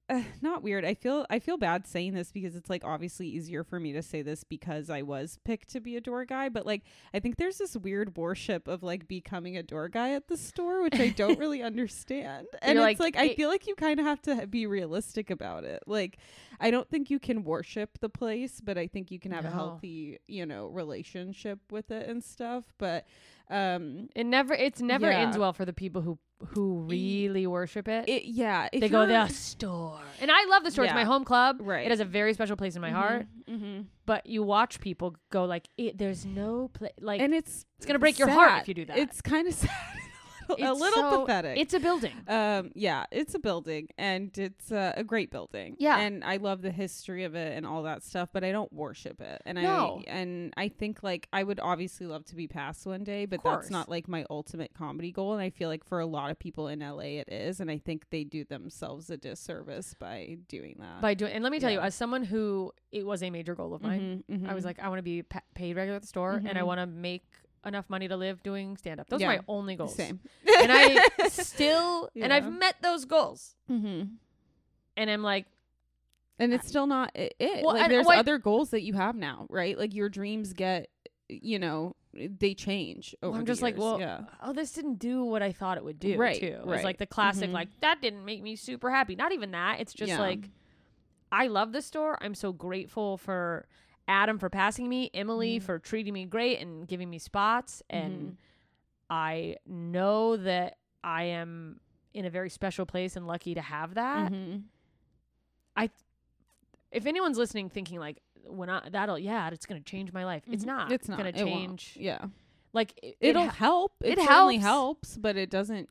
not weird. I feel bad saying this because it's like obviously easier for me to say this because I was picked to be a door guy, but like I think there's this weird worship of like becoming a door guy at the store, which I don't really understand. And it's like I feel like you kind of have to be realistic about it. Like I don't think you can worship the place, but I think you can have a healthy, you know, relationship with it and stuff. But it's never ends well for the people who really worship it. They go the store, and I love the store. It's my home club. Right, it has a very special place in my heart. But you watch people go like, there's no place, like, and it's gonna break your heart if you do that. It's kind of sad. A little pathetic. It's a building. It's a building, and it's a great building. Yeah, and I love the history of it and all that stuff, but I don't worship it. And I think like I would obviously love to be passed one day, but that's not like my ultimate comedy goal. And I feel like for a lot of people in LA, it is, and I think they do themselves a disservice by doing that. And let me tell you, as someone who it was a major goal of mine, I was like, I want to be paid regular at the store, and I want to make enough money to live doing stand-up. Those are my only goals. Same. And I still and I've met those goals. And I'm like, and it's still not it. Well, like there's other goals that you have now, right? Like your dreams get, you know, they change over I'm just the years. Like, this didn't do what I thought it would do. Right. Too. It was like the classic, like that didn't make me super happy. Not even that. It's just like, I love the store. I'm so grateful for Adam for passing me, Emily for treating me great and giving me spots. And I know that I am in a very special place and lucky to have that. If anyone's listening thinking like, it's going to change my life. It's not. It's not going to change. Like it'll help. It certainly helps, but it doesn't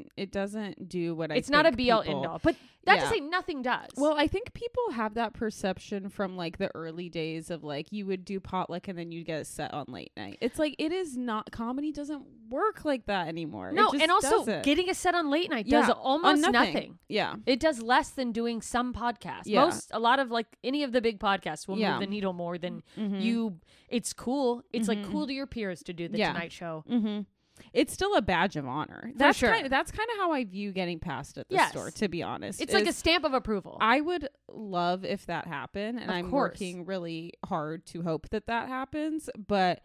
do what I think. It's not a be all end all. But that to say nothing does. Well, I think people have that perception from like the early days of like you would do potluck and then you get a set on late night. It's like it is not, comedy doesn't work like that anymore. No, and also getting a set on late night does almost nothing. Yeah. It does less than doing some podcasts. Yeah. A lot of like any of the big podcasts will move the needle more than you. It's cool. It's like cool to your peers to do the Tonight Show. It's still a badge of honor. That's kind of how I view getting passed at the store, to be honest. It's like a stamp of approval. I would love if that happened, and I'm working really hard to hope that happens. But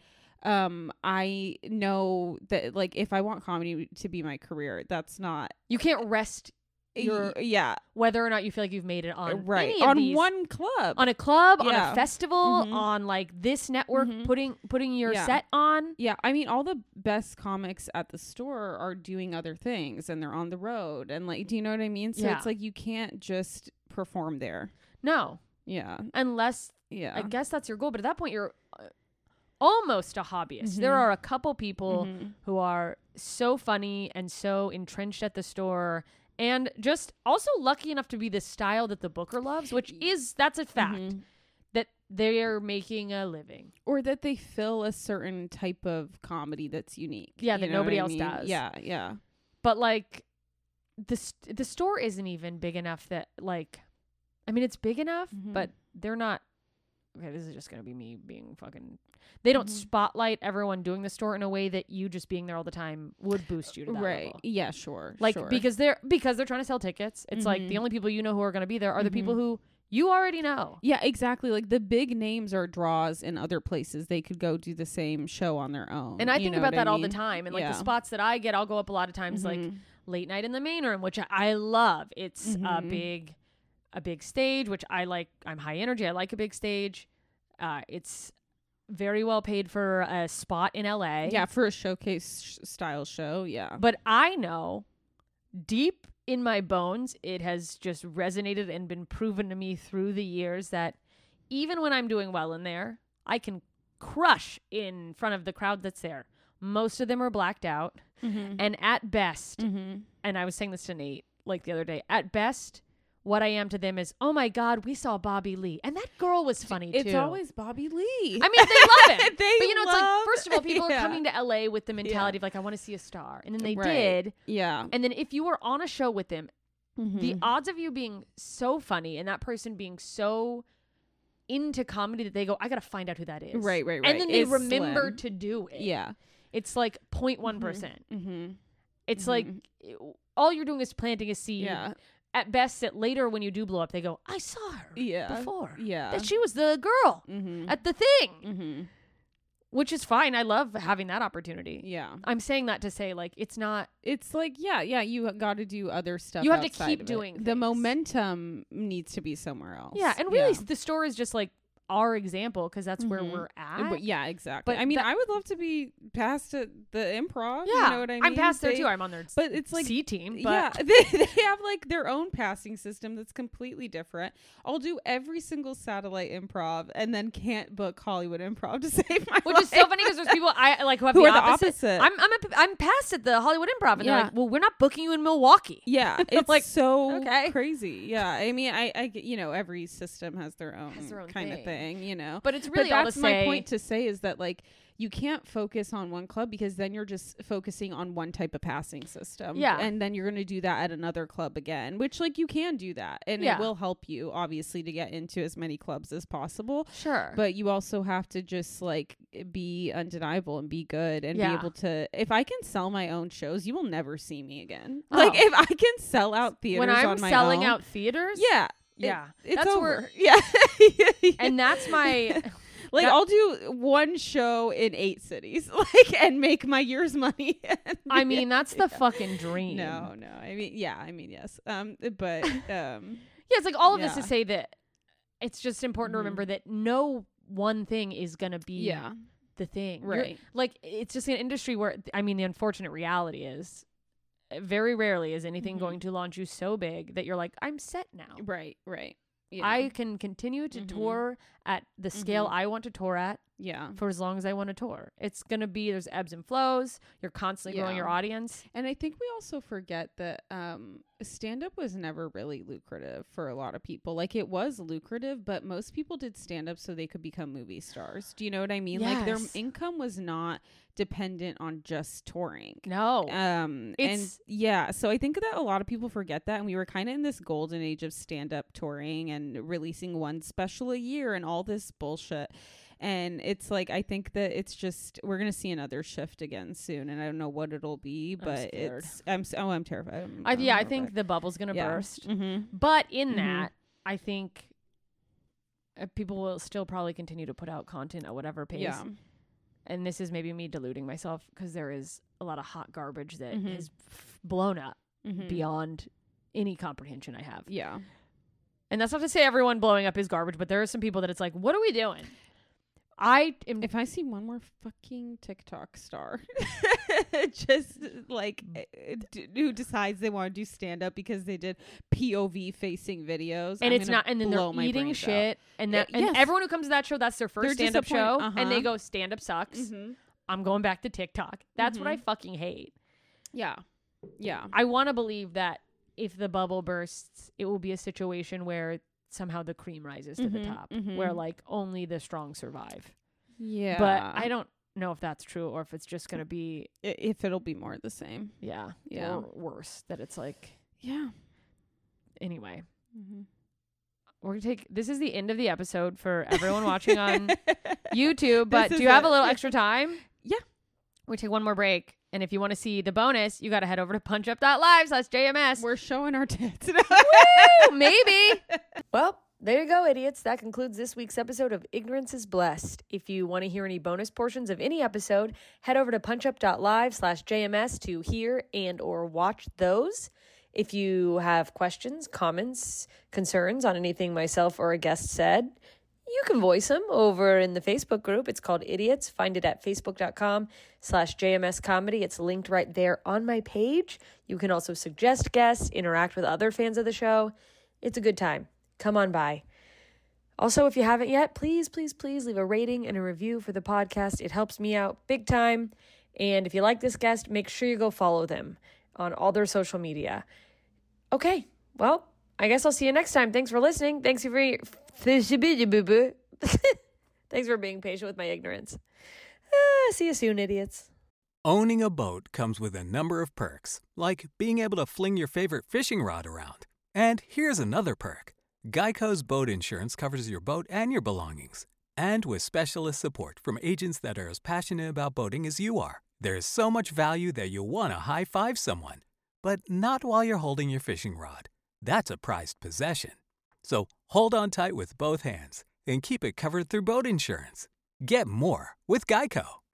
I know that like if I want comedy to be my career, that's not. You can't rest whether or not you feel like you've made it on any of on these, one club, on a club, on a festival, on like this network, putting your set on. I mean all the best comics at the store are doing other things and they're on the road, and like, do you know what I mean? So it's like you can't just perform there. No. Unless I guess that's your goal, but at that point you're almost a hobbyist. There are a couple people who are so funny and so entrenched at the store and just also lucky enough to be the style that the booker loves, that's a fact, that they're making a living. Or that they fill a certain type of comedy that's unique. Yeah, that nobody else does. Yeah. But like the store isn't even big enough that like, I mean, it's big enough, but they're not. Okay, this is just going to be me being fucking... They don't spotlight everyone doing the store in a way that you just being there all the time would boost you to that level. Yeah, sure. Like, because they're trying to sell tickets. It's like the only people you know who are going to be there are the people who you already know. Yeah, exactly. Like the big names are draws in other places. They could go do the same show on their own. And I think about that all the time. And like the spots that I get, I'll go up a lot of times like late night in the main room, which I love. It's a big stage, which I like. I'm high energy. I like a big stage. It's very well paid for a spot in LA. Yeah, for a showcase style show. Yeah. But I know deep in my bones, it has just resonated and been proven to me through the years that even when I'm doing well in there, I can crush in front of the crowd that's there. Most of them are blacked out. And at best, and I was saying this to Nate like the other day, at best, what I am to them is, oh my God, we saw Bobby Lee. And that girl was funny too. It's always Bobby Lee. I mean, they love him. But you know, it's like, first of all, people are coming to LA with the mentality of like, I want to see a star. And then they did. Yeah. And then if you were on a show with them, the odds of you being so funny and that person being so into comedy that they go, I got to find out who that is. Right. And then they remember to do it. Yeah. It's like 0.1%. It's like all you're doing is planting a seed. Yeah. at best that later when you do blow up, they go, I saw her before. Yeah. That she was the girl at the thing. Mm-hmm. Which is fine. I love having that opportunity. Yeah. I'm saying that to say, like, it's not. It's like, yeah, you got to do other stuff. You have to outside keep of doing it. The things. momentum needs to be somewhere else. Yeah. And really, the store is just like our example because that's where we're at. But yeah, exactly. But I mean, I would love to be past at the Improv. Yeah. You know what I mean? I'm past there too. I'm on their but it's like C team. But yeah, they have like their own passing system that's completely different. I'll do every single satellite improv and then can't book Hollywood Improv to save my Which life. is so funny because there's people I like who have Who the are the opposite. opposite. I'm past at the Hollywood Improv, and they're Yeah. like, well, we're not booking you in Milwaukee. Yeah, it's like, so okay. crazy. Yeah, I mean, I you know, every system has their own kind of thing. thing, you know. But it's really all to that's say. my point to say is that like you can't focus on one club because then you're just focusing on one type of passing system. Yeah. And then you're going to do that at another club again, which like you can do that and Yeah. it will help you obviously to get into as many clubs as possible. Sure. But you also have to just like be undeniable and be good and Yeah. be able to, if I can sell my own shows, you will never see me again. Oh. Like if I can sell out theaters when I'm on my selling own, out theaters, yeah. yeah, It's that's over. where, Yeah. and that's my. Like That- I'll do one show in 8 cities, like, and make my year's money. I mean, that's the fucking dream. No. I mean, yeah. I mean, yes. But Yeah, it's like all of this to Yeah. say that it's just important to remember that no one thing is gonna be yeah, the thing. right. Like it's just an industry where I mean, the unfortunate reality is. Very rarely is anything going to launch you so big that you're like, I'm set now. Right. Yeah. I can continue to tour at the scale I want to tour at yeah. for as long as I want to tour. It's going to be, there's ebbs and flows. You're constantly growing Yeah. your audience. And I think we also forget that stand-up was never really lucrative for a lot of people. Like it was lucrative, but most people did stand-up so they could become movie stars. Do you know what I mean? Like their Yes. income was not dependent on just touring. No. And yeah, so I think that a lot of people forget that, and we were kind of in this golden age of stand-up touring and releasing one special a year and all this bullshit. And it's like, I think that it's just, we're going to see another shift again soon. And I don't know what it'll be, but scared. I'm terrified. I think the bubble's going to burst. Mm-hmm. But in that, I think people will still probably continue to put out content at whatever pace. Yeah. And this is maybe me deluding myself because there is a lot of hot garbage that has blown up beyond any comprehension I have. Yeah. And that's not to say everyone blowing up is garbage, but there are some people that it's like, what are we doing? If I see one more fucking TikTok star, just like who decides they want to do stand up because they did POV facing videos, and it's not, and then they're eating shit, and that, and everyone who comes to that show, that's their first stand up show, and they go, stand up sucks. I'm going back to TikTok. That's what I fucking hate. Yeah. I want to believe that if the bubble bursts, it will be a situation where somehow the cream rises to the top, where like only the strong survive. Yeah. But I don't know if that's true or if it's just going to be, if it'll be more the same. yeah, or worse, that it's like, Yeah. anyway. We're going to take, this is the end of the episode for everyone watching on YouTube, but do you have a little extra time? Yeah. We take one more break. And if you want to see the bonus, you got to head over to punchup.live/JMS. We're showing our tits. Woo, maybe. Well, there you go, idiots. That concludes this week's episode of Ignorance is Blessed. If you want to hear any bonus portions of any episode, head over to punchup.live/JMS to hear and or watch those. If you have questions, comments, concerns on anything myself or a guest said, you can voice them over in the Facebook group. It's called Idiots. Find it at facebook.com/JMS Comedy. It's linked right there on my page. You can also suggest guests, interact with other fans of the show. It's a good time. Come on by. Also, if you haven't yet, please leave a rating and a review for the podcast. It helps me out big time. And if you like this guest, make sure you go follow them on all their social media. Okay, well, I guess I'll see you next time. Thanks for listening. Thanks for being patient with my ignorance. See you soon, idiots. Owning a boat comes with a number of perks, like being able to fling your favorite fishing rod around. And here's another perk. Geico's boat insurance covers your boat and your belongings. And with specialist support from agents that are as passionate about boating as you are, there's so much value that you'll want to high-five someone. But not while you're holding your fishing rod. that's a prized possession. So hold on tight with both hands and keep it covered through boat insurance. Get more with Geico.